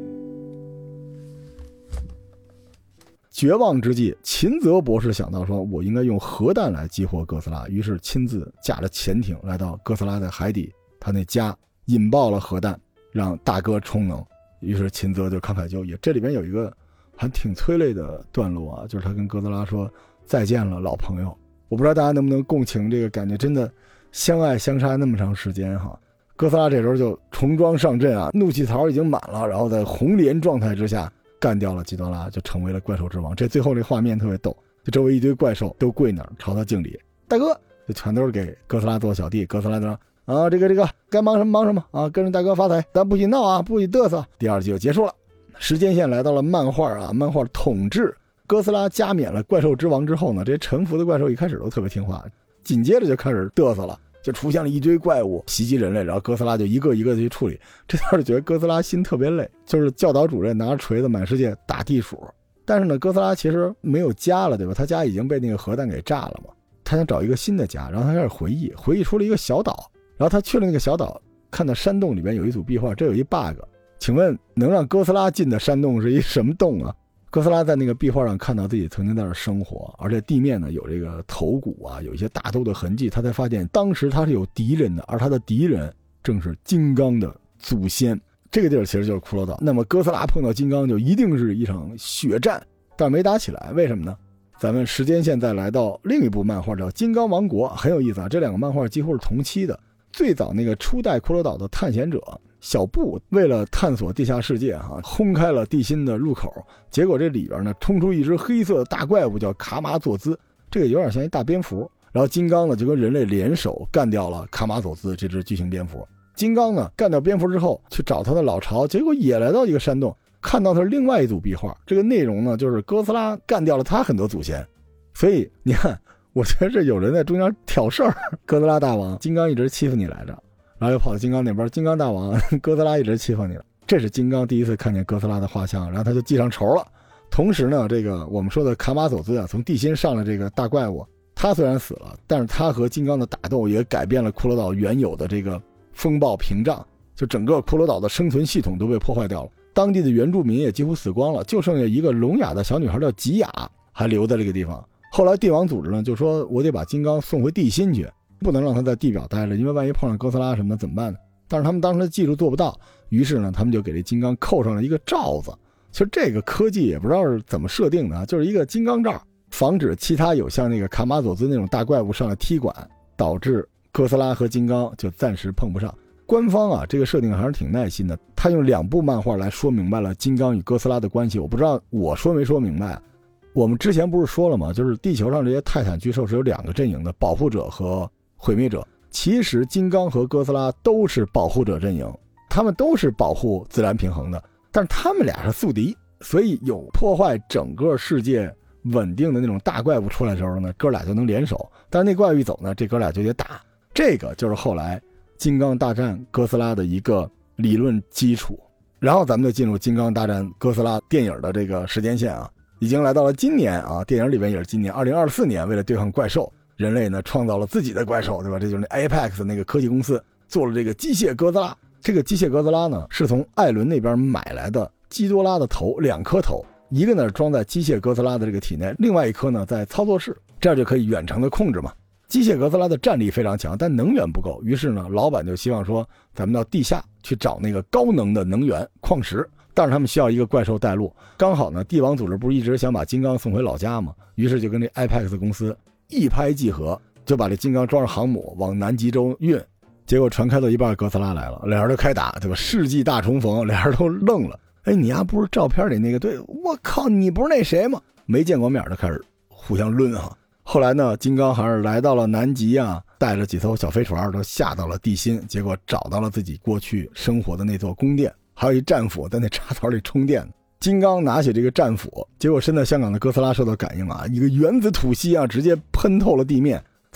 绝望之际，秦泽博士想到说，我应该用核弹来激活哥斯拉，于是亲自驾着潜艇来到哥斯拉的海底，他那家引爆了核弹，让大哥充能。于是秦泽就慷慨就义。这里边有一个还挺催泪的段落啊，就是他跟哥斯拉说再见了老朋友。我不知道大家能不能共情这个感觉，真的相爱相杀那么长时间哈。哥斯拉这时候就重装上阵啊，怒气槽已经满了，然后在红莲状态之下干掉了基多拉，就成为了怪兽之王。这最后这画面特别逗，就周围一堆怪兽都跪那儿朝他敬礼，大哥，就全都是给哥斯拉做小弟。哥斯拉就说啊，这个这个该忙什么忙什么啊，跟着大哥发财，但不许闹啊，不许嘚瑟。第二集就结束了。时间线来到了漫画啊，漫画统治哥斯拉加冕了怪兽之王之后呢，这些臣服的怪兽一开始都特别听话，紧接着就开始嘚瑟了，就出现了一堆怪物袭击人类，然后哥斯拉就一个一个的去处理。这段就觉得哥斯拉心特别累，就是教导主任拿着锤子满世界打地鼠。但是呢，哥斯拉其实没有家了，对吧？他家已经被那个核弹给炸了嘛，他想找一个新的家，然后他开始回忆，回忆出了一个小岛，然后他去了那个小岛，看到山洞里面有一组壁画，这有一 bug， 请问能让哥斯拉进的山洞是一什么洞啊？哥斯拉在那个壁画上看到自己曾经在这生活，而且地面呢有这个头骨啊，有一些大斗的痕迹，他才发现当时他是有敌人的，而他的敌人正是金刚的祖先。这个地儿其实就是骷髅岛。那么哥斯拉碰到金刚就一定是一场血战，但是没打起来，为什么呢？咱们时间线再来到另一部漫画叫《金刚王国》，很有意思啊，这两个漫画几乎是同期的。最早那个初代骷髅岛的探险者小布为了探索地下世界哈、啊，轰开了地心的入口，结果这里边呢冲出一只黑色的大怪物叫卡马佐兹，这个有点像一大蝙蝠。然后金刚呢就跟人类联手干掉了卡马佐兹这只巨型蝙蝠。金刚呢干掉蝙蝠之后去找他的老巢，结果也来到一个山洞，看到他另外一组壁画，这个内容呢就是哥斯拉干掉了他很多祖先。所以你看，我觉得这有人在中间挑事儿。哥斯拉大王，金刚一直欺负你来着，然后又跑到金刚那边，金刚大王，哥斯拉一直欺负你了。这是金刚第一次看见哥斯拉的画像，然后他就记上仇了。同时呢，这个我们说的卡马佐兹啊，从地心上了这个大怪物，他虽然死了，但是他和金刚的打斗也改变了骷髅岛原有的这个风暴屏障，就整个骷髅岛的生存系统都被破坏掉了，当地的原住民也几乎死光了，就剩下一个聋哑的小女孩叫吉雅还留在这个地方。后来帝王组织呢就说，我得把金刚送回地心去，不能让他在地表待着，因为万一碰上哥斯拉什么的怎么办呢？但是他们当时的技术做不到，于是呢他们就给这金刚扣上了一个罩子。其实这个科技也不知道是怎么设定的，就是一个金刚罩，防止其他有像那个卡马佐兹那种大怪物上来踢馆，导致哥斯拉和金刚就暂时碰不上。官方啊这个设定还是挺耐心的，他用两部漫画来说明白了金刚与哥斯拉的关系。我不知道我说没说明白。我们之前不是说了吗，就是地球上这些泰坦巨兽是有两个阵营的，保护者和毁灭者。其实金刚和哥斯拉都是保护者阵营，他们都是保护自然平衡的，但是他们俩是宿敌，所以有破坏整个世界稳定的那种大怪物出来的时候呢，哥俩就能联手，但是那怪物一走呢，这哥俩就得打。这个就是后来金刚大战哥斯拉的一个理论基础。然后咱们就进入金刚大战哥斯拉电影的这个时间线啊，已经来到了今年啊，电影里边也是今年二零二四年，为了对抗怪兽，人类呢创造了自己的怪兽，对吧？这就是那 Apex 那个科技公司做了这个机械哥斯拉。这个机械哥斯拉呢是从艾伦那边买来的基多拉的头，两颗头，一个呢装在机械哥斯拉的这个体内，另外一颗呢在操作室，这样就可以远程的控制嘛。机械哥斯拉的战力非常强，但能源不够，于是呢老板就希望说咱们到地下去找那个高能的能源矿石，但是他们需要一个怪兽带路。刚好呢帝王组织不是一直想把金刚送回老家吗？于是就跟这 Apex 公司一拍即合，就把这金刚装上航母往南极洲运。结果船开到一半，哥斯拉来了，俩人就开打，对吧？世纪大重逢，俩人都愣了。哎，你丫不是照片里那个？对，我靠，你不是那谁吗？没见过面就开始互相抡哈。后来呢，金刚还是来到了南极啊，带着几艘小飞船都下到了地心，结果找到了自己过去生活的那座宫殿，还有一战斧在那插槽里充电。金刚拿起这个战斧，结果身在香港的哥斯拉受到感应啊，一个原子吐息啊，直接喷透了地面。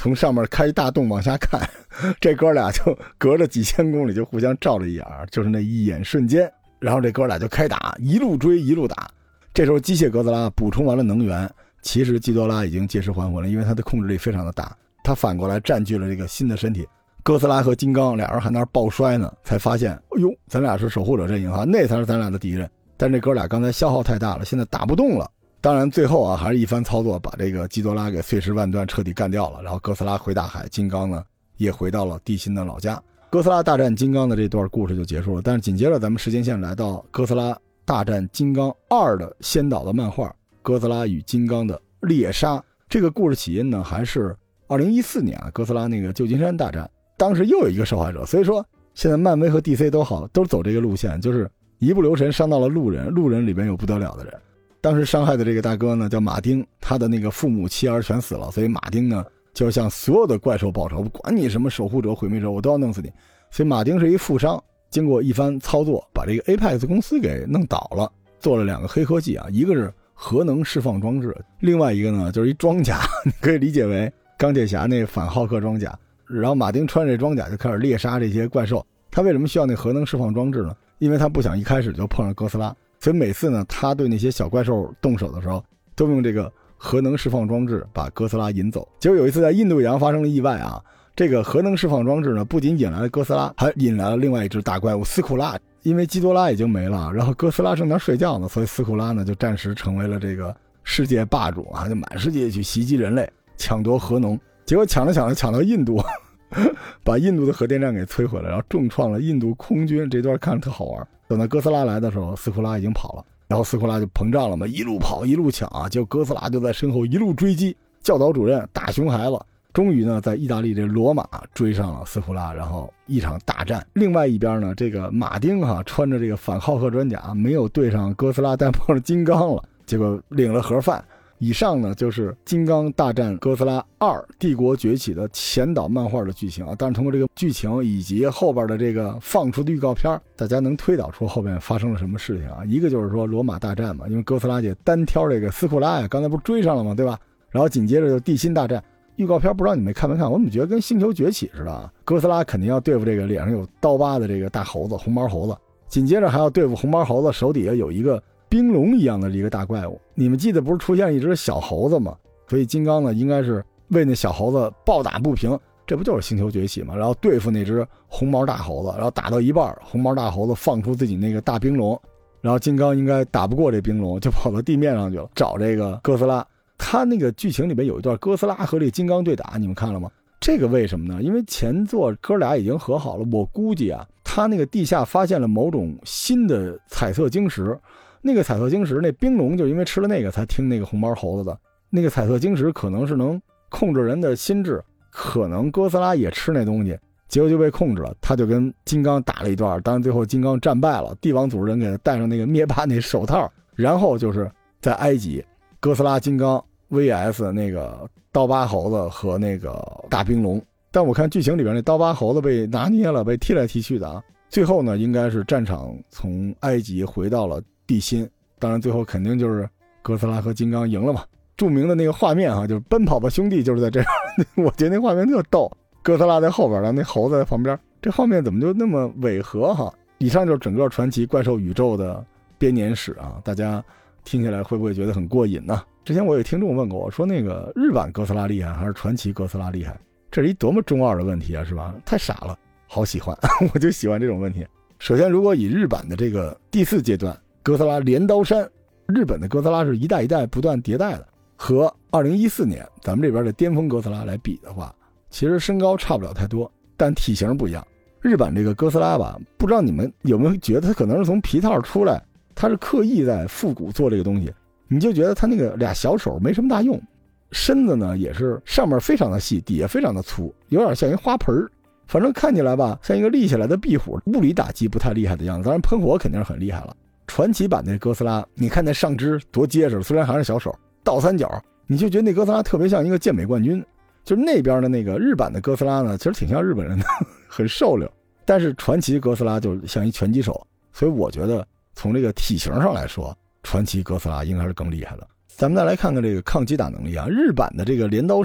从上面开一大洞往下看，这哥俩就隔着几千公里就互相照了一眼，就是那一眼瞬间，然后这哥俩就开打，一路追一路打。这时候机械哥斯拉补充完了能源，其实基多拉已经借尸还魂了，因为他的控制力非常的大，他反过来占据了这个新的身体。哥斯拉和金刚俩人还在那抱摔呢，才发现哎呦，咱俩是守护者阵营哈，那才是咱俩的敌人。但这哥俩刚才消耗太大了，现在打不动了。当然最后啊，还是一番操作把这个基多拉给碎尸万段，彻底干掉了。然后哥斯拉回大海，金刚呢也回到了地心的老家。哥斯拉大战金刚的这段故事就结束了。但是紧接着咱们时间线来到哥斯拉大战金刚二的先导的漫画《哥斯拉与金刚的猎杀》。这个故事起因呢，还是二零一四年啊，哥斯拉那个旧金山大战，当时又有一个受害者。所以说现在漫威和 D C 都好，都走这个路线，就是一不留神伤到了路人，路人里边有不得了的人。当时伤害的这个大哥呢叫马丁，他的那个父母妻儿全死了，所以马丁呢就向所有的怪兽报仇，管你什么守护者毁灭者，我都要弄死你。所以马丁是一富商，经过一番操作把这个 Apex 公司给弄倒了，做了两个黑科技啊，一个是核能释放装置，另外一个呢就是一装甲，你可以理解为钢铁侠那反浩克装甲。然后马丁穿着装甲就开始猎杀这些怪兽。他为什么需要那核能释放装置呢？因为他不想一开始就碰上哥斯拉，所以每次呢他对那些小怪兽动手的时候都用这个核能释放装置把哥斯拉引走。结果有一次在印度洋发生了意外啊，这个核能释放装置呢不仅引来了哥斯拉，还引来了另外一只大怪物斯库拉。因为基多拉已经没了，然后哥斯拉正在睡觉呢，所以斯库拉呢就暂时成为了这个世界霸主啊，就满世界去袭击人类，抢夺核能。结果抢着抢着抢到印度，把印度的核电站给摧毁了，然后重创了印度空军。这段看着特好玩。等到哥斯拉来的时候，斯库拉已经跑了，然后斯库拉就膨胀了嘛，一路跑一路抢啊，结果哥斯拉就在身后一路追击。教导主任大熊孩子终于呢在意大利这罗马追上了斯库拉，然后一场大战。另外一边呢，这个马丁哈、啊、穿着这个反浩克装甲，没有对上哥斯拉，但碰上金刚了，结果领了盒饭。以上呢就是金刚大战哥斯拉二帝国崛起的前导漫画的剧情啊。但是通过这个剧情以及后边的这个放出的预告片，大家能推导出后面发生了什么事情啊。一个就是说罗马大战嘛，因为哥斯拉姐单挑这个斯库拉呀，刚才不是追上了吗，对吧？然后紧接着就地心大战。预告片不知道你们看没看，我怎么觉得跟星球崛起似的啊？哥斯拉肯定要对付这个脸上有刀疤的这个大猴子红毛猴子，紧接着还要对付红毛猴子手底下有一个冰龙一样的一个大怪物。你们记得不是出现一只小猴子吗？所以金刚呢应该是为那小猴子暴打不平，这不就是星球崛起吗？然后对付那只红毛大猴子，然后打到一半，红毛大猴子放出自己那个大冰龙，然后金刚应该打不过这冰龙，就跑到地面上去了，找这个哥斯拉。他那个剧情里面有一段哥斯拉和这金刚对打，你们看了吗？这个为什么呢？因为前作哥俩已经和好了，我估计啊，他那个地下发现了某种新的彩色晶石，那个彩色晶石那冰龙就因为吃了那个才听那个红毛猴子的，那个彩色晶石可能是能控制人的心智，可能哥斯拉也吃那东西，结果就被控制了。他就跟金刚打了一段，当然最后金刚战败了，帝王组织人给他戴上那个灭霸那手套，然后就是在埃及哥斯拉金刚 V S 那个刀疤猴子和那个大冰龙。但我看剧情里边那刀疤猴子被拿捏了，被踢来踢去的啊。最后呢应该是战场从埃及回到了地心，当然最后肯定就是哥斯拉和金刚赢了嘛。著名的那个画面啊，就是奔跑吧兄弟就是在这样我觉得那画面特逗，哥斯拉在后边，然后那猴子在旁边，这画面怎么就那么违和哈。以上就是整个传奇怪兽宇宙的编年史啊，大家听起来会不会觉得很过瘾呢？之前我有听众问过我说，那个日版哥斯拉厉害还是传奇哥斯拉厉害？这是一多么中二的问题啊，是吧？太傻了，好喜欢我就喜欢这种问题。首先如果以日版的这个第四阶段哥斯拉镰刀山，日本的哥斯拉是一代一代不断迭代的，和二零一四年咱们这边的巅峰哥斯拉来比的话，其实身高差不了太多，但体型不一样。日版这个哥斯拉吧，不知道你们有没有觉得它可能是从皮套出来，它是刻意在复古做这个东西，你就觉得它那个俩小手没什么大用，身子呢也是上面非常的细，底下非常的粗，有点像一花盆，反正看起来吧像一个立起来的壁虎，物理打击不太厉害的样子，当然喷火肯定是很厉害了。传奇版的哥斯拉，你看那上肢多结实，虽然还是小手倒三角，你就觉得那哥斯拉特别像一个健美冠军。就是那边的那个日版的哥斯拉呢，其实挺像日本人的，很瘦溜，但是传奇哥斯拉就像一拳击手，所以我觉得从这个体型上来说，传奇哥斯拉应该是更厉害的。咱们再来看看这个抗击打能力啊，日版的这个镰刀山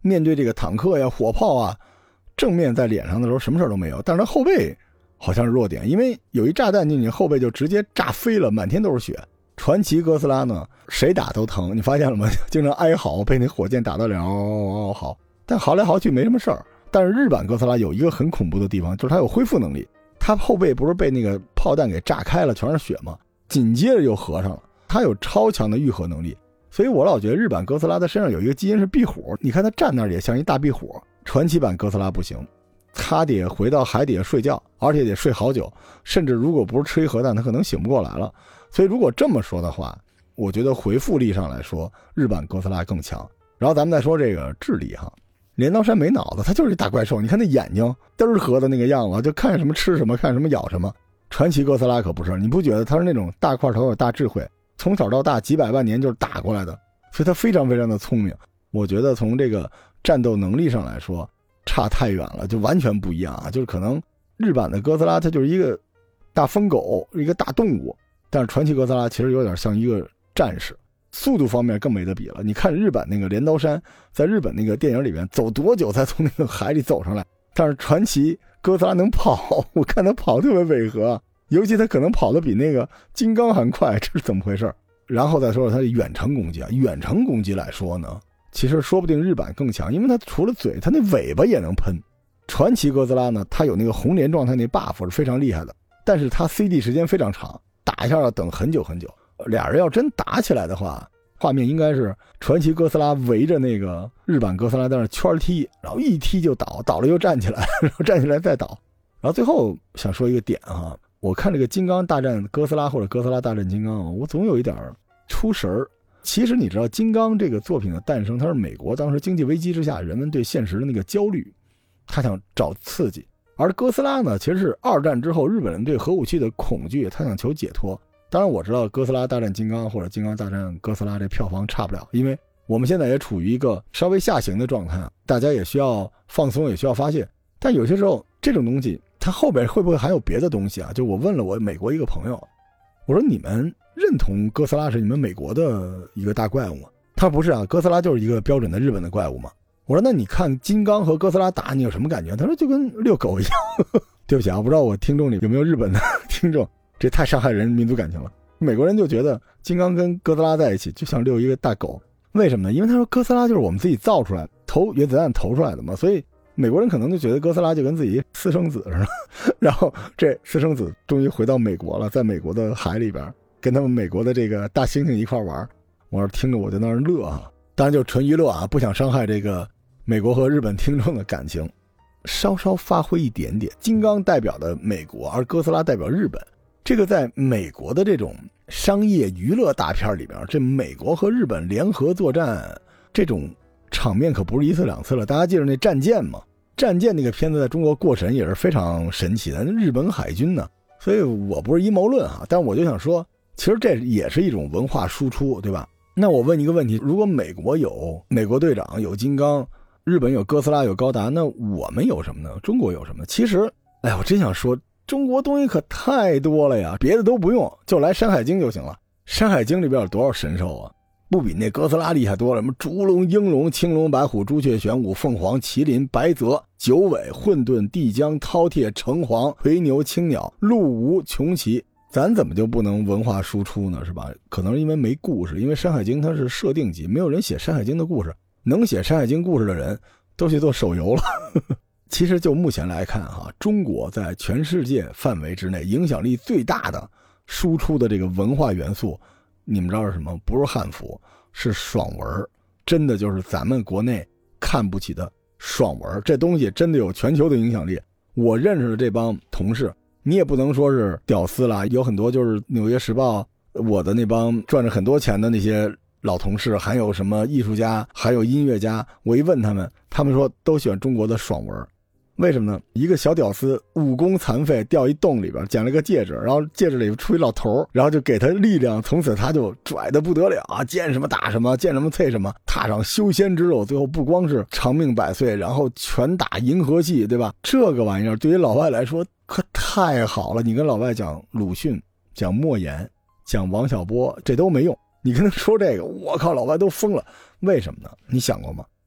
面对这个坦克呀、火炮啊，正面在脸上的时候什么事都没有，但是他后背好像是弱点，因为有一炸弹进去，后背就直接炸飞了，满天都是血。传奇哥斯拉呢，谁打都疼，你发现了吗？经常哀嚎，被那火箭打到脸，嗷嗷嚎，但嚎来嚎去没什么事儿。但是日版哥斯拉有一个很恐怖的地方，就是它有恢复能力，它后背不是被那个炮弹给炸开了，全是血吗？紧接着又合上了，它有超强的愈合能力。所以我老觉得日版哥斯拉的身上有一个基因是壁虎，你看它站那儿也像一大壁虎。传奇版哥斯拉不行，他得回到海底下睡觉，而且得睡好久，甚至如果不是吃一核弹，他可能醒不过来了。所以如果这么说的话，我觉得回复力上来说，日版哥斯拉更强。然后咱们再说这个智力哈，镰刀山没脑子，他就是一大怪兽，你看那眼睛嘚儿合的那个样子，就看什么吃什么，看什么咬什么。传奇哥斯拉可不是，你不觉得他是那种大块头有大智慧，从小到大几百万年就是打过来的，所以他非常非常的聪明。我觉得从这个战斗能力上来说差太远了，就完全不一样啊！就是可能日版的哥斯拉它就是一个大疯狗，一个大动物，但是传奇哥斯拉其实有点像一个战士，速度方面更没得比了。你看日版那个镰刀山，在日本那个电影里面走多久才从那个海里走上来，但是传奇哥斯拉能跑，我看他跑特别违和，尤其他可能跑得比那个金刚还快，这是怎么回事？然后再说说他的远程攻击啊，远程攻击来说呢，其实说不定日版更强，因为它除了嘴，它那尾巴也能喷。传奇哥斯拉呢，它有那个红莲状态那 buff 是非常厉害的，但是它 C D 时间非常长，打一下要等很久很久。俩人要真打起来的话，画面应该是传奇哥斯拉围着那个日版哥斯拉在那圈踢，然后一踢就倒，倒了又站起来，然后站起来再倒。然后最后想说一个点啊，我看这个金刚大战哥斯拉或者哥斯拉大战金刚，我总有一点出神儿。其实你知道金刚这个作品的诞生，它是美国当时经济危机之下人们对现实的那个焦虑，他想找刺激。而哥斯拉呢，其实是二战之后日本人对核武器的恐惧，他想求解脱。当然我知道哥斯拉大战金刚或者金刚大战哥斯拉这票房差不了，因为我们现在也处于一个稍微下行的状态，大家也需要放松，也需要发泄。但有些时候这种东西它后边会不会还有别的东西啊？就我问了我美国一个朋友，我说你们认同哥斯拉是你们美国的一个大怪物吗？他说不是啊，哥斯拉就是一个标准的日本的怪物嘛。我说那你看金刚和哥斯拉打你有什么感觉？他说就跟遛狗一样。对不起啊，不知道我听众里有没有日本的听众，这太伤害人民族感情了。美国人就觉得金刚跟哥斯拉在一起就像遛一个大狗，为什么呢？因为他说哥斯拉就是我们自己造出来投原子弹投出来的嘛，所以美国人可能就觉得哥斯拉就跟自己私生子似的。然后这私生子终于回到美国了，在美国的海里边跟他们美国的这个大猩猩一块玩，我说听着我就在那儿乐啊，当然就纯娱乐啊，不想伤害这个美国和日本听众的感情，稍稍发挥一点点。金刚代表的美国，而哥斯拉代表日本，这个在美国的这种商业娱乐大片里边，这美国和日本联合作战这种场面可不是一次两次了。大家记得那战舰吗？战舰那个片子在中国过审也是非常神奇的，日本海军呢。所以我不是阴谋论啊，但我就想说其实这也是一种文化输出，对吧？那我问你一个问题，如果美国有美国队长，有金刚，日本有哥斯拉，有高达，那我们有什么呢？中国有什么？其实哎呀，我真想说中国东西可太多了呀，别的都不用，就来山海经就行了。山海经里边有多少神兽啊，不比那哥斯拉厉害多了。什么烛龙、鹰龙、青龙、白虎、朱雀、玄武、凤凰、麒麟、白泽、九尾、混沌、地江、饕餮、城隍、回牛、青鸟、陆无、穷奇。咱怎么就不能文化输出呢？是吧？可能是因为没故事，因为山海经它是设定集，没有人写山海经的故事，能写山海经故事的人都去做手游了。其实就目前来看哈，中国在全世界范围之内影响力最大的输出的这个文化元素，你们知道是什么？不是汉服，是爽文。真的就是咱们国内看不起的爽文，这东西真的有全球的影响力。我认识的这帮同事，你也不能说是屌丝啦，有很多就是纽约时报我的那帮赚着很多钱的那些老同事，还有什么艺术家，还有音乐家，我一问他们，他们说都喜欢中国的爽文。为什么呢？一个小屌丝武功残废，掉一洞里边捡了个戒指，然后戒指里出一老头，然后就给他力量，从此他就拽得不得了啊，见什么打什么，见什么啐什么，踏上修仙之路，最后不光是长命百岁，然后拳打银河系，对吧？这个玩意儿对于老外来说可太好了，你跟老外讲鲁迅，讲莫言，讲王小波，这都没用，你跟他说这个，我靠，老外都疯了。为什么呢？你想过吗？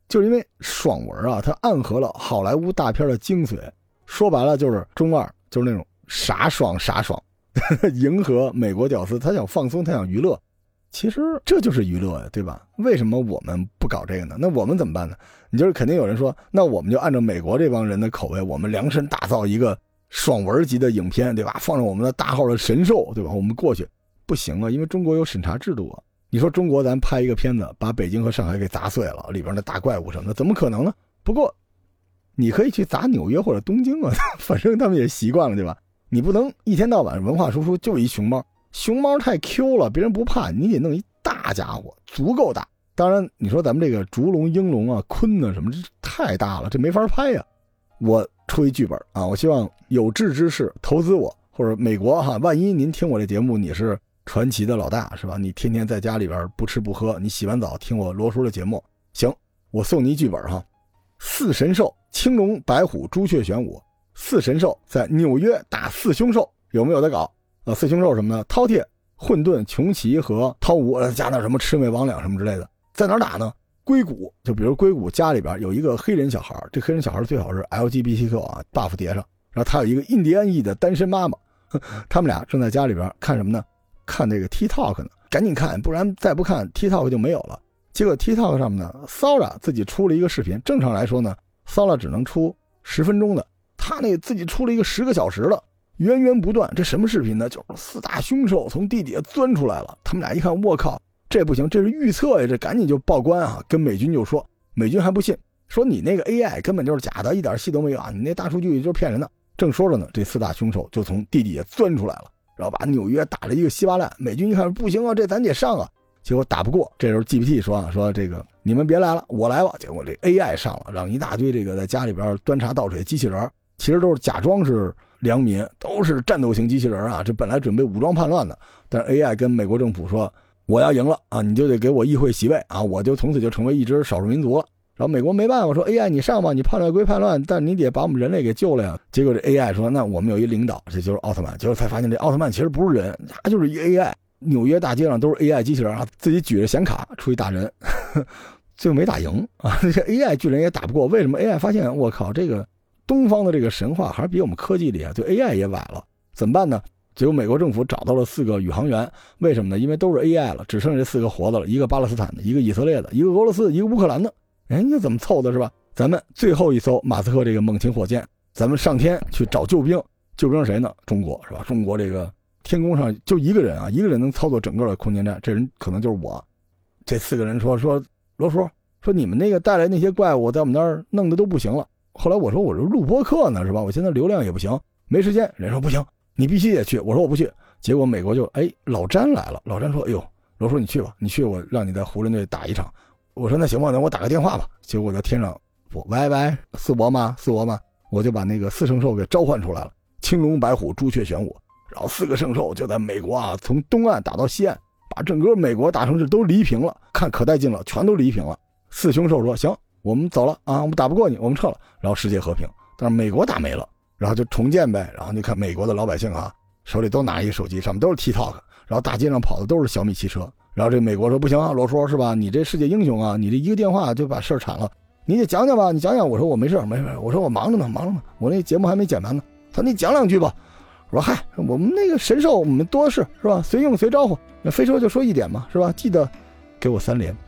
就是因为爽文啊，它暗合了好莱坞大片的精髓，说白了就是中二，就是那种傻爽傻爽，迎合美国屌丝，他想放松，他想娱乐，其实这就是娱乐呀，对吧？为什么我们不搞这个呢？那我们怎么办呢？你就是肯定有人说，那我们就按照美国这帮人的口味，我们量身打造一个爽文级的影片，对吧？放上我们的大号的神兽，对吧？我们过去不行啊，因为中国有审查制度啊。你说中国咱拍一个片子，把北京和上海给砸碎了，里边的大怪物什么的，怎么可能呢？不过你可以去砸纽约或者东京啊，反正他们也习惯了，对吧？你不能一天到晚文化输出就一熊猫，熊猫太 Q 了，别人不怕，你得弄一大家伙，足够大。当然你说咱们这个烛龙、鹰龙啊、鲲啊什么，这太大了，这没法拍呀。我出一剧本啊，我希望有志之士投资我，或者美国哈，万一您听我这节目你是传奇的老大是吧？你天天在家里边不吃不喝，你洗完澡听我罗叔的节目，行，我送你一剧本哈。四神兽，青龙、白虎、朱雀、玄武，四神兽在纽约打四凶兽，有没有得搞啊？四凶兽什么呢？饕餮、混沌、穷奇和饕鹕，加那什么魑魅魍魉什么之类的，在哪儿打呢？硅谷，就比如硅谷家里边有一个黑人小孩，这黑人小孩最好是 L G B T Q 啊 buff 叠上，然后他有一个印第安裔的单身妈妈，他们俩正在家里边看什么呢？看这个 TikTok 呢，赶紧看，不然再不看 TikTok 就没有了。结果 TikTok 上面呢 Sora 自己出了一个视频，正常来说呢 Sora 只能出十分钟的，他那自己出了一个十个小时的，源源不断。这什么视频呢？就是四大凶兽从地底下钻出来了，他们俩一看，我靠，这不行，这是预测呀，这赶紧就报关啊，跟美军就说，美军还不信，说你那个 A I 根本就是假的，一点戏都没有啊，你那大数据就是骗人的。正说着呢，这四大凶兽就从地底下钻出来了，然后把纽约打了一个稀巴烂。美军一看不行啊，这咱得上啊，结果打不过。这时候 G P T 说啊，说这个你们别来了，我来吧。结果这 A I 上了，让一大堆这个在家里边端茶倒水的机器人，其实都是假装是良民，都是战斗型机器人啊。这本来准备武装叛乱的，但是 A I 跟美国政府说，我要赢了啊，你就得给我议会席位啊，我就从此就成为一支少数民族了。然后美国没办法说 A I 你上吧，你叛乱归叛乱，但你得把我们人类给救了呀。结果这 A I 说，那我们有一领导，这就是奥特曼。结果才发现这奥特曼其实不是人，他就是一 A I。纽约大街上都是 A I 机器人啊，自己举着显卡出去打人，最后没打赢啊。这 A I 巨人也打不过，为什么 A I 发现我靠，这个东方的这个神话还是比我们科技厉害，对 A I 也崴了，怎么办呢？结果美国政府找到了四个宇航员，为什么呢？因为都是 A I 了，只剩下这四个活的了，一个巴勒斯坦的，一个以色列的，一个俄罗斯，一个乌克兰的。哎，你怎么凑的是吧？咱们最后一艘马斯克这个猛禽火箭，咱们上天去找救兵，救兵谁呢？中国是吧？中国这个天空上就一个人啊，一个人能操作整个的空间站，这人可能就是我。这四个人说说罗叔，说你们那个带来那些怪物在我们那儿弄得都不行了。后来我说我这录播课呢是吧？我现在流量也不行，没时间。人说不行，你必须得去。我说我不去。结果美国就哎老詹来了，老詹说哎呦罗叔你去吧，你去我让你在湖人队打一场。我说那行吧，那我打个电话吧。结果我在天上，我喂喂，是我吗？是我吗？我就把那个四圣兽给召唤出来了，青龙、白虎、朱雀、玄武，然后四个圣兽就在美国啊，从东岸打到西岸，把整个美国大城市都犁平了，看可带劲了，全都犁平了。四凶兽说行，我们走了啊，我们打不过你，我们撤了，然后世界和平。但是美国打没了，然后就重建呗。然后你看美国的老百姓啊，手里都拿一手机，上面都是 TikTok， 然后大街上跑的都是小米汽车。然后这美国说不行啊，罗叔是吧？你这世界英雄啊，你这一个电话就把事儿铲了，你得讲讲吧，你讲讲。我说我没事没事，我说我忙着呢，忙着呢，我那节目还没剪完呢。他说你讲两句吧。我说嗨，我们那个神兽我们多的是是吧？随用随招呼。那非说就说一点嘛是吧？记得给我三连。